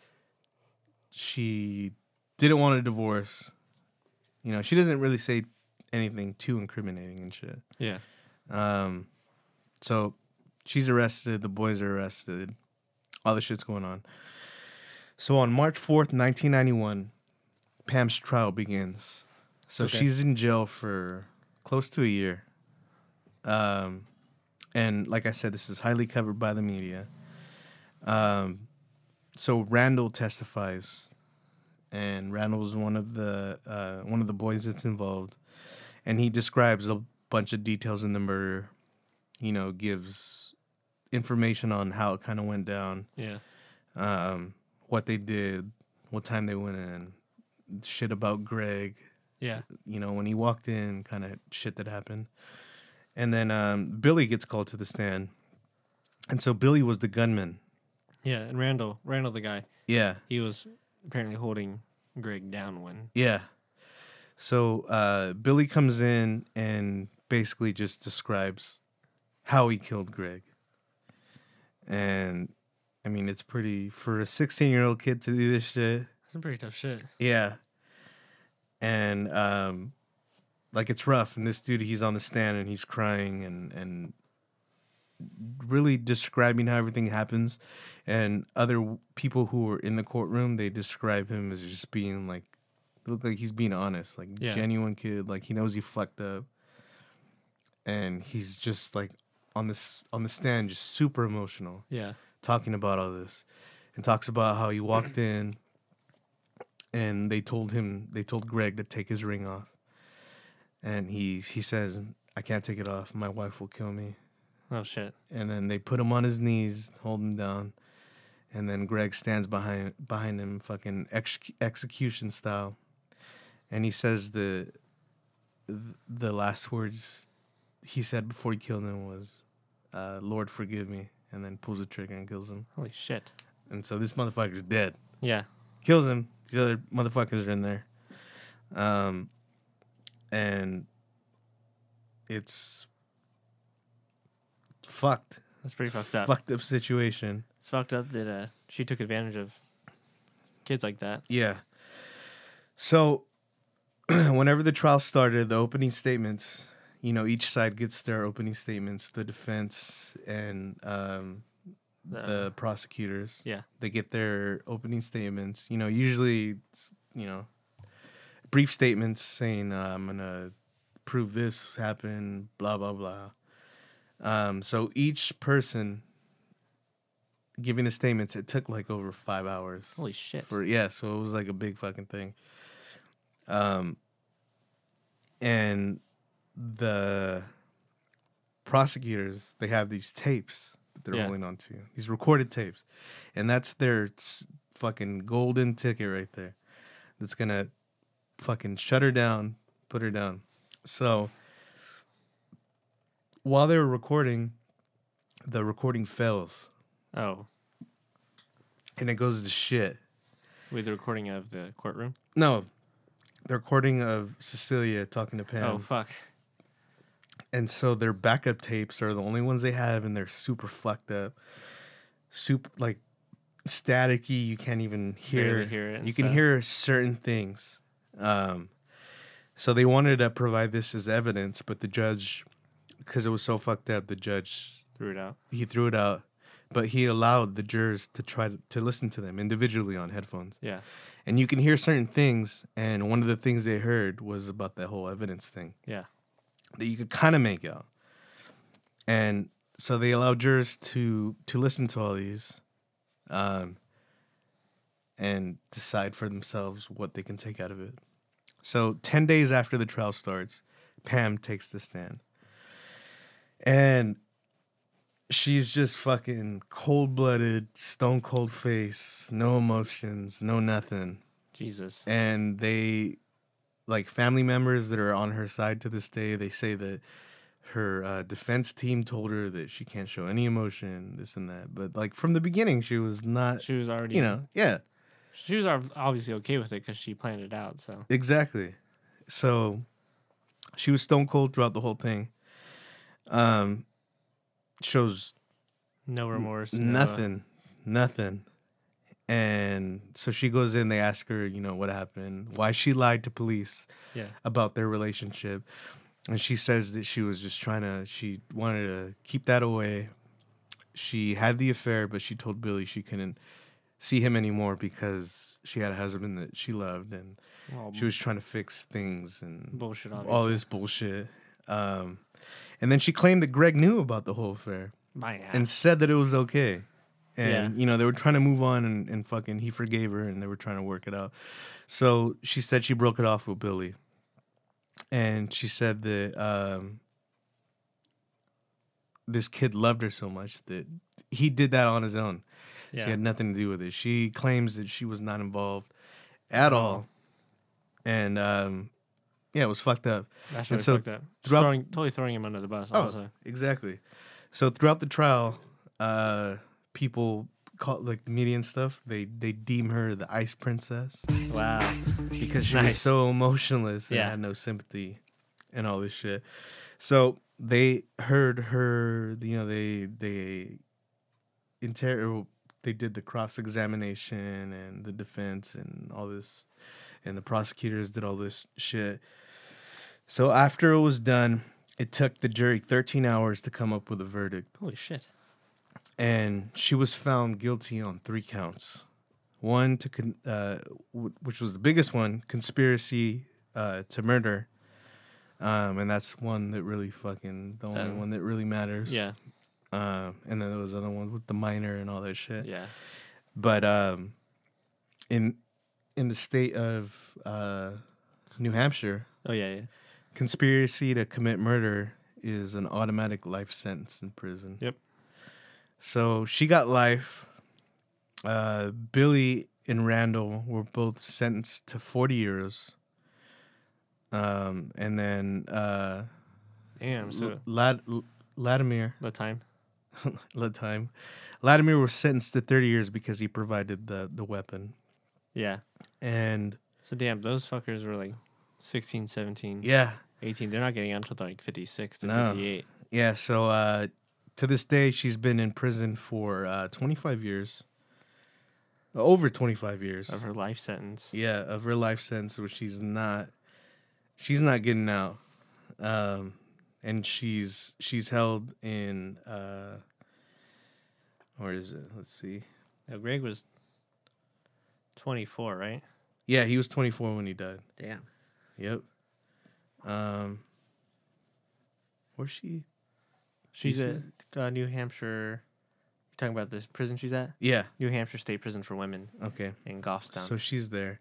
she didn't want a divorce. You know, she doesn't really say anything too incriminating and shit. Yeah. Um, so she's arrested. The boys are arrested. All this shit's going on. So on March fourth, nineteen ninety-one, Pam's trial begins. So Okay. she's in jail for close to a year. Um, and like I said, this is highly covered by the media. Um, so Randall testifies, and Randall's one of the uh, one of the boys that's involved, and he describes a bunch of details in the murder. You know, gives information on how it kind of went down, Yeah. um, what they did, what time they went in, shit about Greg. Yeah. You know, when he walked in, kind of shit that happened. And then um, Billy gets called to the stand. And so Billy was the gunman. Yeah. And Randall, Randall, the guy, Yeah, he was apparently holding Greg down when. yeah. So uh, Billy comes in and basically just describes how he killed Greg. And, I mean, it's pretty, for a sixteen-year-old kid to do this shit. Some pretty tough shit. Yeah. And, um, like, it's rough. And this dude, he's on the stand and he's crying and, and really describing how everything happens. And other w- people who were in the courtroom, they describe him as just being, like, look like he's being honest. Like, Yeah. genuine kid. Like, he knows he fucked up. And he's just, like, on this on the stand, just super emotional, Yeah. talking about all this. And talks about how he walked in and they told him, they told Greg to take his ring off. And he he says, "I can't take it off. My wife will kill me." Oh shit. And then they put him on his knees, hold him down. And then Greg stands behind behind him, fucking ex- execution style. And he says the the last words he said before he killed him was, uh, "Lord, forgive me," and then pulls the trigger and kills him. Holy shit. And so this motherfucker's dead. Yeah. Kills him. These other motherfuckers are in there. Um, and it's fucked. That's pretty It's a fucked up. Fucked up situation. It's fucked up that uh, she took advantage of kids like that. Yeah. So whenever the trial started, the opening statements, you know, each side gets their opening statements. The defense and um, The- the prosecutors, yeah. they get their opening statements. You know, usually, it's, you know, brief statements saying, uh, "I'm gonna prove this happened," blah blah blah. Um, so each person giving the statements, it took like over five hours. Holy shit. For yeah, so it was like a big fucking thing. Um, and the prosecutors, they have these tapes that they're Yeah. holding on to, these recorded tapes, and that's their s- fucking golden ticket right there. That's gonna fucking shut her down, put her down. So while they were recording, the recording fails, Oh, and it goes to shit. with the recording of the courtroom. No, the recording of Cecilia talking to Pam. Oh fuck. And so their backup tapes are the only ones they have, and they're super fucked up, super like staticky. You can't even hear. Barely hear it and You can stuff. hear certain things. Um, so they wanted to provide this as evidence, but the judge, because it was so fucked up, the judge Threw it out. he threw it out. But he allowed the jurors to try to, to listen to them individually on headphones. Yeah. And you can hear certain things, and one of the things they heard was about that whole evidence thing Yeah. that you could kind of make out. And so they allowed jurors to to listen to all these um, and decide for themselves what they can take out of it. So ten days after the trial starts, Pam takes the stand. And she's just fucking cold-blooded, stone-cold face, no emotions, no nothing. Jesus. And they, like family members that are on her side to this day, they say that her uh, defense team told her that she can't show any emotion, this and that. But like from the beginning, she was not, She was already. you know, yeah, She was ob- obviously okay with it because she planned it out. So. exactly. So she was stone cold throughout the whole thing. Um, shows No remorse. no- nothing, nothing. And so she goes in, they ask her, you know, what happened, why she lied to police Yeah. about their relationship. And she says that she was just trying to, she wanted to keep that away. She had the affair, but she told Billy she couldn't see him anymore because she had a husband that she loved, and Well, she was trying to fix things and bullshit. all Obviously. this bullshit. Um, and then she claimed that Greg knew about the whole affair My ass. and said that it was okay. And, Yeah. you know, they were trying to move on, and, and fucking he forgave her, and they were trying to work it out. So she said she broke it off with Billy. And she said that um, this kid loved her so much that he did that on his own. yeah. She had nothing to do with it. She claims that she was not involved at Oh. all. And, um, yeah, it was fucked up. That's and really so fucked up. Just throughout- throwing, totally throwing him under the bus. Oh, Also. exactly. So throughout the trial, uh, people call like the media and stuff. They they deem her the Ice Princess Wow. because she was Nice. so emotionless and Yeah. had no sympathy and all this shit. So they heard her. You know, they they inter they did the cross examination and the defense and all this, and the prosecutors did all this shit. So after it was done, it took the jury thirteen hours to come up with a verdict. Holy shit. And she was found guilty on three counts. One to con- uh, w- which was the biggest one, conspiracy uh, to murder, um, and that's one that really fucking the only Uh, one that really matters. Yeah. Um, and then there was other ones with the minor and all that shit. Yeah. But um, in in the state of uh, New Hampshire, Oh yeah. Yeah. conspiracy to commit murder is an automatic life sentence in prison. Yep. So she got life. Uh, Billy and Randall were both sentenced to forty years. Um, and then uh, Damn. So L- Lad- L- Latimer, the time. Latime, Latimer was sentenced to thirty years because he provided the, the weapon. Yeah. And So damn, those fuckers were like sixteen, seventeen, yeah, eighteen. They're not getting out until like fifty-six to No. fifty-eight. yeah. So uh, to this day, she's been in prison for uh, twenty-five years. Over twenty-five years. Of her life sentence. Yeah, of her life sentence, which she's not she's not getting out. Um, and she's she's held in uh, where is it? Let's see. Now, Greg was twenty-four, right? Yeah, he was twenty-four when he died. Damn. Yep. Um, where's she? She's She's at uh, New Hampshire. You talking about this prison she's at? Yeah. New Hampshire State Prison for Women Okay. in Goffstown. So she's there.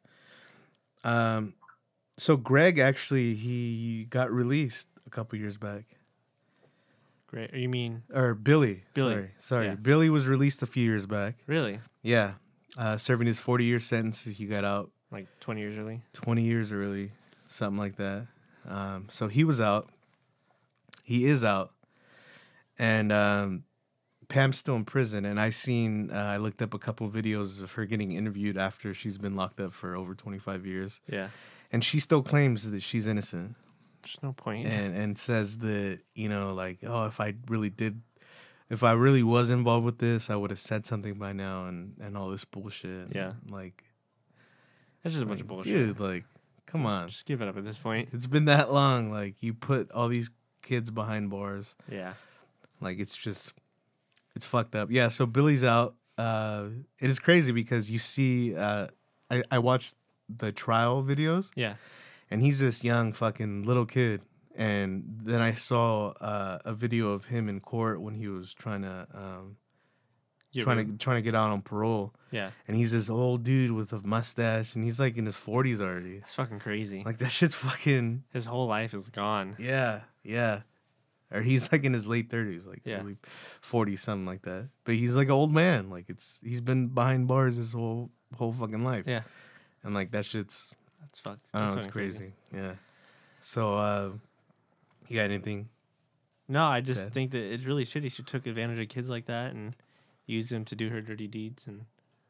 Um, so Greg actually he got released a couple years back. Great. You mean Or Billy. Billy. Sorry. Sorry. Yeah. Billy was released a few years back. really Yeah. Uh, serving his forty year sentence. He got out like twenty years early? twenty years early, something like that. Um, so he was out. He is out. And um, Pam's still in prison. And I seen, uh, I looked up a couple videos of her getting interviewed after she's been locked up for over twenty-five years. Yeah. And she still claims that she's innocent. There's no point. and and says that, you know, like, oh, if I really did, if I really was involved with this, I would have said something by now, and and all this bullshit. Yeah. Like, That's just a bunch like, of bullshit. dude. Like, come on, Just give it up at this point. it's been that long. Like, you put all these kids behind bars. Yeah. Like, it's just, it's fucked up. Yeah. So Billy's out. Uh, it is crazy because you see, uh, I I watched the trial videos. Yeah. And he's this young fucking little kid. And then I saw uh, a video of him in court when he was trying to um, Get trying rid- to trying to get out on parole. Yeah. And he's this old dude with a mustache, and he's like in his forties already. It's fucking crazy. Like that shit's fucking His whole life is gone. yeah, yeah. Or he's like in his late thirties, like Yeah. really forty something like that. But he's like an old man. Like it's he's been behind bars his whole whole fucking life. Yeah. And like that shit's That's fucked. I don't know, That's it's fucking crazy. Yeah. So uh you got anything? No, I just Sad. think that it's really shitty. She took advantage of kids like that and used them to do her dirty deeds, and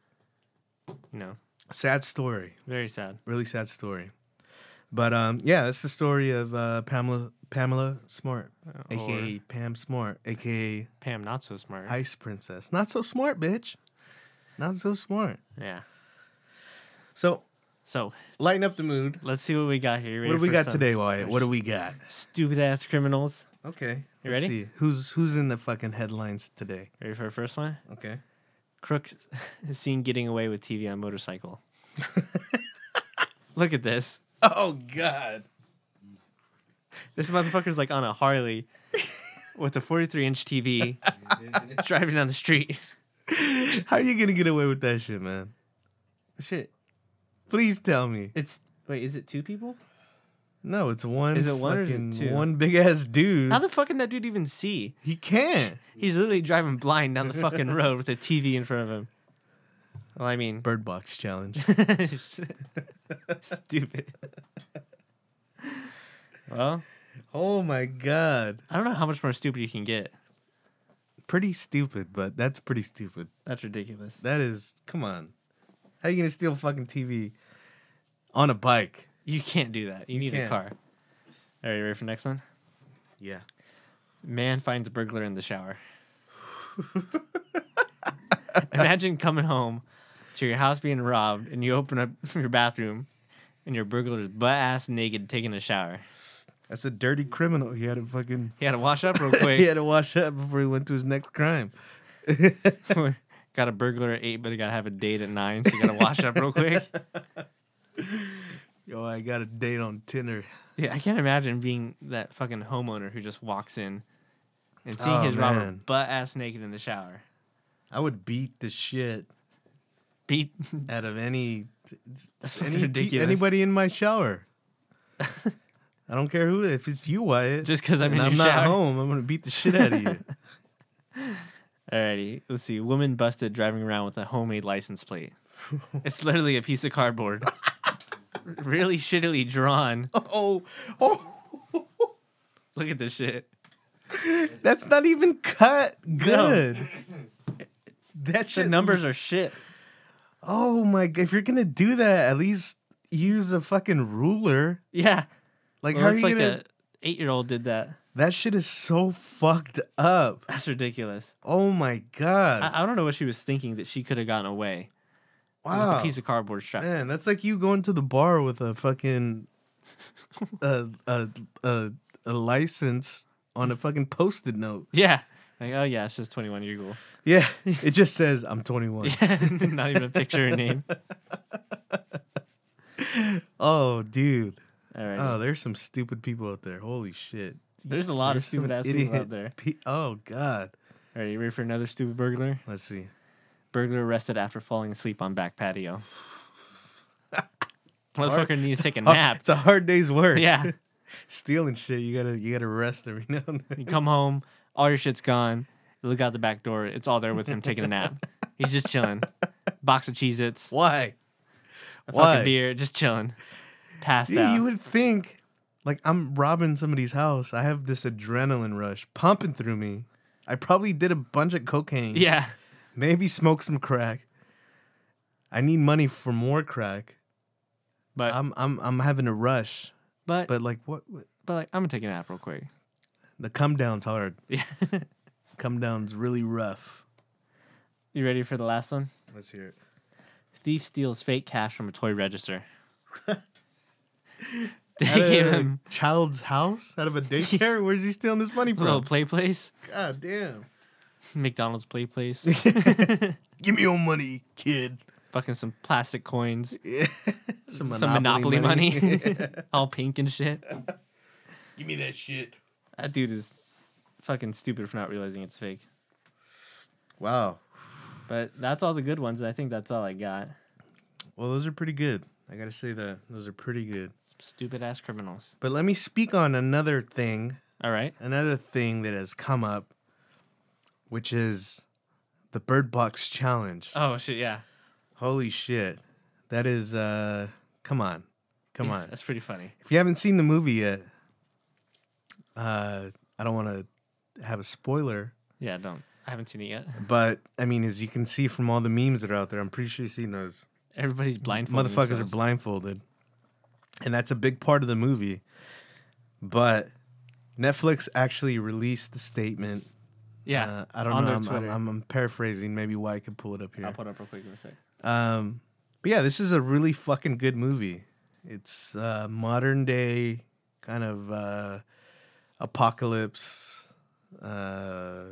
you know, Sad story. very sad. Really sad story. But um yeah, that's the story of uh Pamela Pamela Smart, Uh, aka or Pam Smart, aka Pam, not so smart. Ice Princess. Not so smart, bitch. Not so smart. Yeah. So So lighten up the mood. let's see what we got here. You What ready do we for got some today, Wyatt? What do we got? Stupid ass criminals. Okay. You let's ready? See. Who's who's in the fucking headlines today? Ready for the first one? Okay. Crook is seen getting away with T V on motorcycle. Look at this. Oh God. This motherfucker's like on a Harley with a forty-three inch T V driving down the street. How are you gonna get away with that shit, man? Shit. Please tell me. It's wait, is it two people? No, it's one. Is it one or is it fucking two? one big ass dude. How the fuck can that dude even see? He can't. He's literally driving blind down the fucking road with a T V in front of him. Well, I mean, Bird box challenge. stupid. Well, Oh my God. I don't know how much more stupid you can get. Pretty stupid, but that's pretty stupid. That's ridiculous. That is. Come on. How you gonna steal a fucking T V on a bike? You can't do that. You, You need a can't. car. All right, you ready for the next one? Yeah. Man finds burglar in the shower. Imagine coming home to your house being robbed, and you open up your bathroom, and your burglar is butt ass naked taking a shower. That's a dirty criminal. He had to fucking. He had to wash up real he quick. had to wash up before he went to his next crime. Got a burglar at eight, but he got to have a date at nine, so you got to wash up real quick. Yo, I got a date on Tinder. Yeah, I can't imagine being that fucking homeowner who just walks in and seeing Oh, his robber man. butt ass naked in the shower. I would beat the shit Beat. out of any That's fucking any ridiculous. anybody in my shower. I don't care who. If it's you, Wyatt, Just 'cause I'm and in I'm your not shower. home, I'm gonna beat the shit out of you. Alrighty, let's see. Woman busted driving around with a homemade license plate. It's literally a piece of cardboard. Really shittily drawn. oh, oh, Look at this shit. that's not even cut good. That The shit. numbers are shit. Oh my god! If you're gonna do that, at least use a fucking ruler. Yeah. Like Well, how are it's you like gonna? a eight year old did that. That shit is so fucked up. That's ridiculous. Oh my god! I, I don't know what she was thinking that she could have gotten away with wow, a piece of cardboard strap. man, that's like you going to the bar with a fucking a a a, a license on a fucking post-it note. Yeah. Like, oh yeah, it says twenty-one. You're cool. Yeah, it just says I'm twenty-one. Yeah. Not even a picture or name. Oh, dude. All right. Oh, there's some stupid people out there. Holy shit. There's a lot There's of stupid some ass people idiot out there. Pe- oh God. All right, you ready for another stupid burglar? Let's see. Burglar arrested after falling asleep on back patio. hard. Motherfucker needs to take a Hard- nap. It's a hard day's work. Yeah. Stealing shit, you gotta you gotta rest every now and then. You come home, all your shit's gone. You look out the back door. It's all there with him taking a nap. He's just chilling. Box of Cheez-Its, Why? a Why? fucking beer, just chilling. Passed Yeah, out. you would think, like, I'm robbing somebody's house. I have this adrenaline rush pumping through me. I probably did a bunch of cocaine. Yeah. Maybe smoked some crack. I need money for more crack. But I'm I'm I'm having a rush. but but, But like what, what like I'm gonna take a nap real quick. the come down's hard. Yeah. Come down's really rough. You ready for the last one? Let's hear it. Thief steals fake cash from a toy register. They Out of gave a him child's house? Out of a daycare? Where's he stealing this money a little from? play place. God damn. McDonald's play place. Give me your money, kid. Fucking some plastic coins. Yeah. Some Monopoly, money. All pink and shit. Give me that shit. That dude is fucking stupid for not realizing it's fake. Wow. But that's all the good ones. I think that's all I got. Well, those are pretty good. I gotta say that. Those are pretty good. Stupid ass criminals. But let me speak on another thing. All right. Another thing that has come up, which is the Bird Box Challenge. Oh shit, yeah. Holy shit. That is, uh, come on. Come on. That's pretty funny. If you haven't seen the movie yet, uh, I don't want to have a spoiler, Yeah, don't. I haven't seen it yet. but I mean, as you can see from all the memes that are out there, I'm pretty sure you've seen those. Everybody's blindfolded. Motherfuckers are themselves. blindfolded. And that's a big part of the movie. But Netflix actually released the statement. Yeah. Uh, I don't on know. their I'm, I'm, Twitter. I'm, I'm paraphrasing. Maybe why I could pull it up here. I'll put it up real quick in a sec. Um, but yeah, this is a really fucking good movie. It's uh, modern day kind of uh, apocalypse, uh,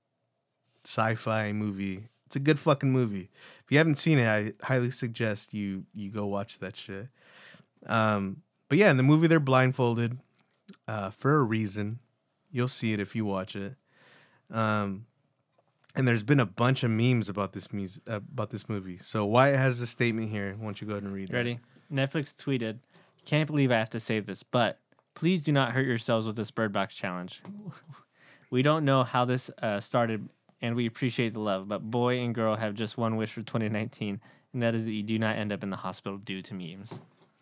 sci-fi movie. It's a good fucking movie. If you haven't seen it, I highly suggest you you go watch that shit. Um, but yeah, in the movie they're blindfolded uh, for a reason. You'll see it if you watch it. Um, and there's been a bunch of memes about this mus- uh, about this movie. So Wyatt has a statement here. Why don't you go ahead and read that? Ready? Netflix tweeted, "Can't believe I have to say this, but please do not hurt yourselves with this Bird Box challenge. We don't know how this uh, started, and we appreciate the love, but boy and girl have just one wish for twenty nineteen, and that is that you do not end up in the hospital due to memes."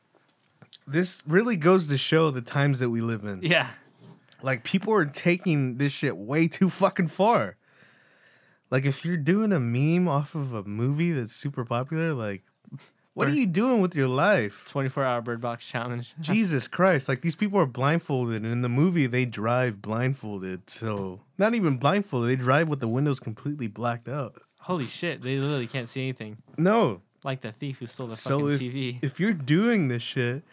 This really goes to show the times that we live in. Yeah. Like, people are taking this shit way too fucking far. Like, if you're doing a meme off of a movie that's super popular, like, what are you doing with your life? twenty-four hour Bird Box challenge. Jesus Christ. Like, these people are blindfolded, and in the movie, they drive blindfolded. So, not even blindfolded. They drive with the windows completely blacked out. Holy shit, they literally can't see anything. No. Like the thief who stole the So fucking if, T V. if you're doing this shit,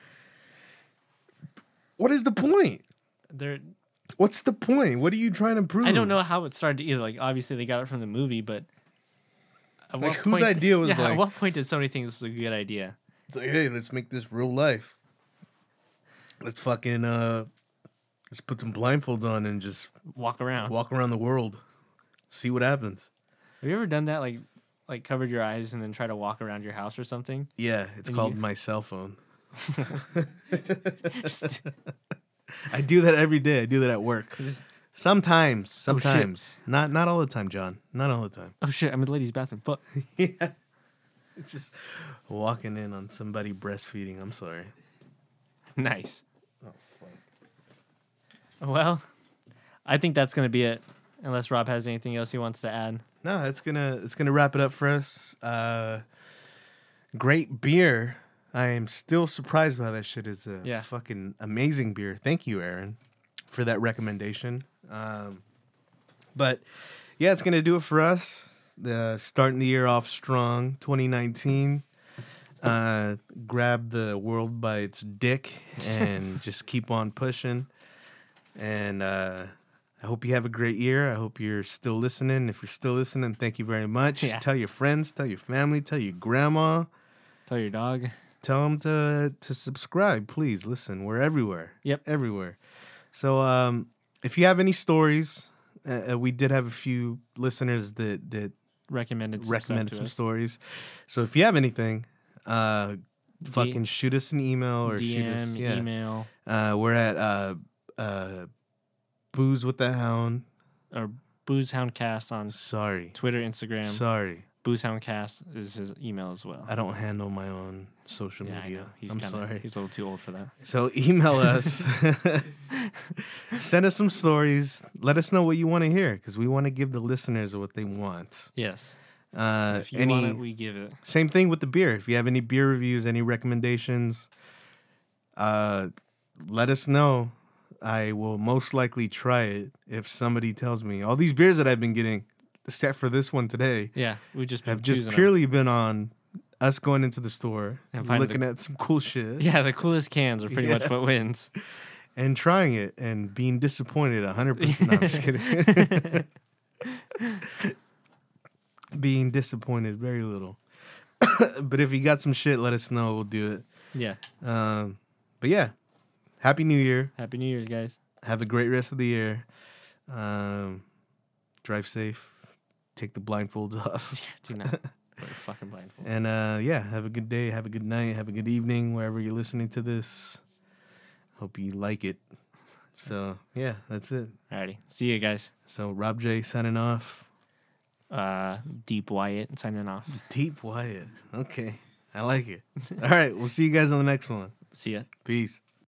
what is the point? They're What's the point? What are you trying to prove? I don't know how it started either. Like, obviously they got it from the movie, but at Like, what whose point- idea was yeah, like- at what point did somebody think this was a good idea? It's like, hey, let's make this real life. Let's fucking uh, let's put some blindfolds on and just Walk around. walk around the world, see what happens. Have you ever done that? Like, like covered your eyes and then try to walk around your house or something? Yeah, it's And called you- my cell phone. I do that every day. I do that at work. Just- Sometimes, Oh, shit. sometimes, not not all the time, John. Not all the time. oh shit! I'm in the ladies' bathroom. Fuck. Yeah, just walking in on somebody breastfeeding. I'm sorry. Nice. Oh fuck. Well, I think that's gonna be it. Unless Rob has anything else he wants to add. No, it's gonna it's gonna wrap it up for us. Uh, great beer. I am still surprised by that shit. Is a Yeah. fucking amazing beer. Thank you, Aaron, for that recommendation. Um, but yeah, it's gonna do it for us. Uh, starting the year off strong, twenty nineteen. Uh, grab the world by its dick and just keep on pushing. And uh, I hope you have a great year. I hope you're still listening. If you're still listening, thank you very much. Yeah. Tell your friends, tell your family, tell your grandma. Tell your dog. Tell them to to subscribe, please. Listen, we're everywhere. Yep. Everywhere. So um, if you have any stories, uh, uh, we did have a few listeners that, that Recommended some, recommended stuff some to us. stories. So if you have anything, uh, D- fucking shoot us an email or D shoot M, us. Yeah. email, Uh, we're at uh, uh, Booze with the Hound. or Booze Houndcast on Sorry. Twitter, Instagram. Sorry. Booze Houndcast is his email as well. I don't handle my own social yeah, I media. know. He's I'm kinda, sorry. He's a little too old for that. So email us. Send us some stories. Let us know what you want to hear because we want to give the listeners what they want. Yes. Uh, If you any, want it, we give it. Same thing with the beer. If you have any beer reviews, any recommendations, uh, let us know. I will most likely try it if somebody tells me. All these beers that I've been getting, except for this one today, Yeah, we just been have just choosing 'em. purely been on us going into the store And and finding looking at some cool shit Yeah, the coolest cans are pretty Yeah. much what wins. and trying it and being disappointed one hundred percent. No, I'm just kidding. Being disappointed very little. But if you got some shit, let us know. We'll do it. Yeah. Um, but yeah, Happy New Year. Happy New Year's, guys. Have a great rest of the year. Um, drive safe. Take the blindfolds off. Do not wear a fucking blindfold. And uh, yeah, have a good day. Have a good night. Have a good evening wherever you're listening to this. Hope you like it. So yeah, that's it. Alrighty. See you guys. So Rob J signing off. Uh, Deep Wyatt signing off. Deep Wyatt. Okay. I like it. All right. We'll see you guys on the next one. See ya. Peace.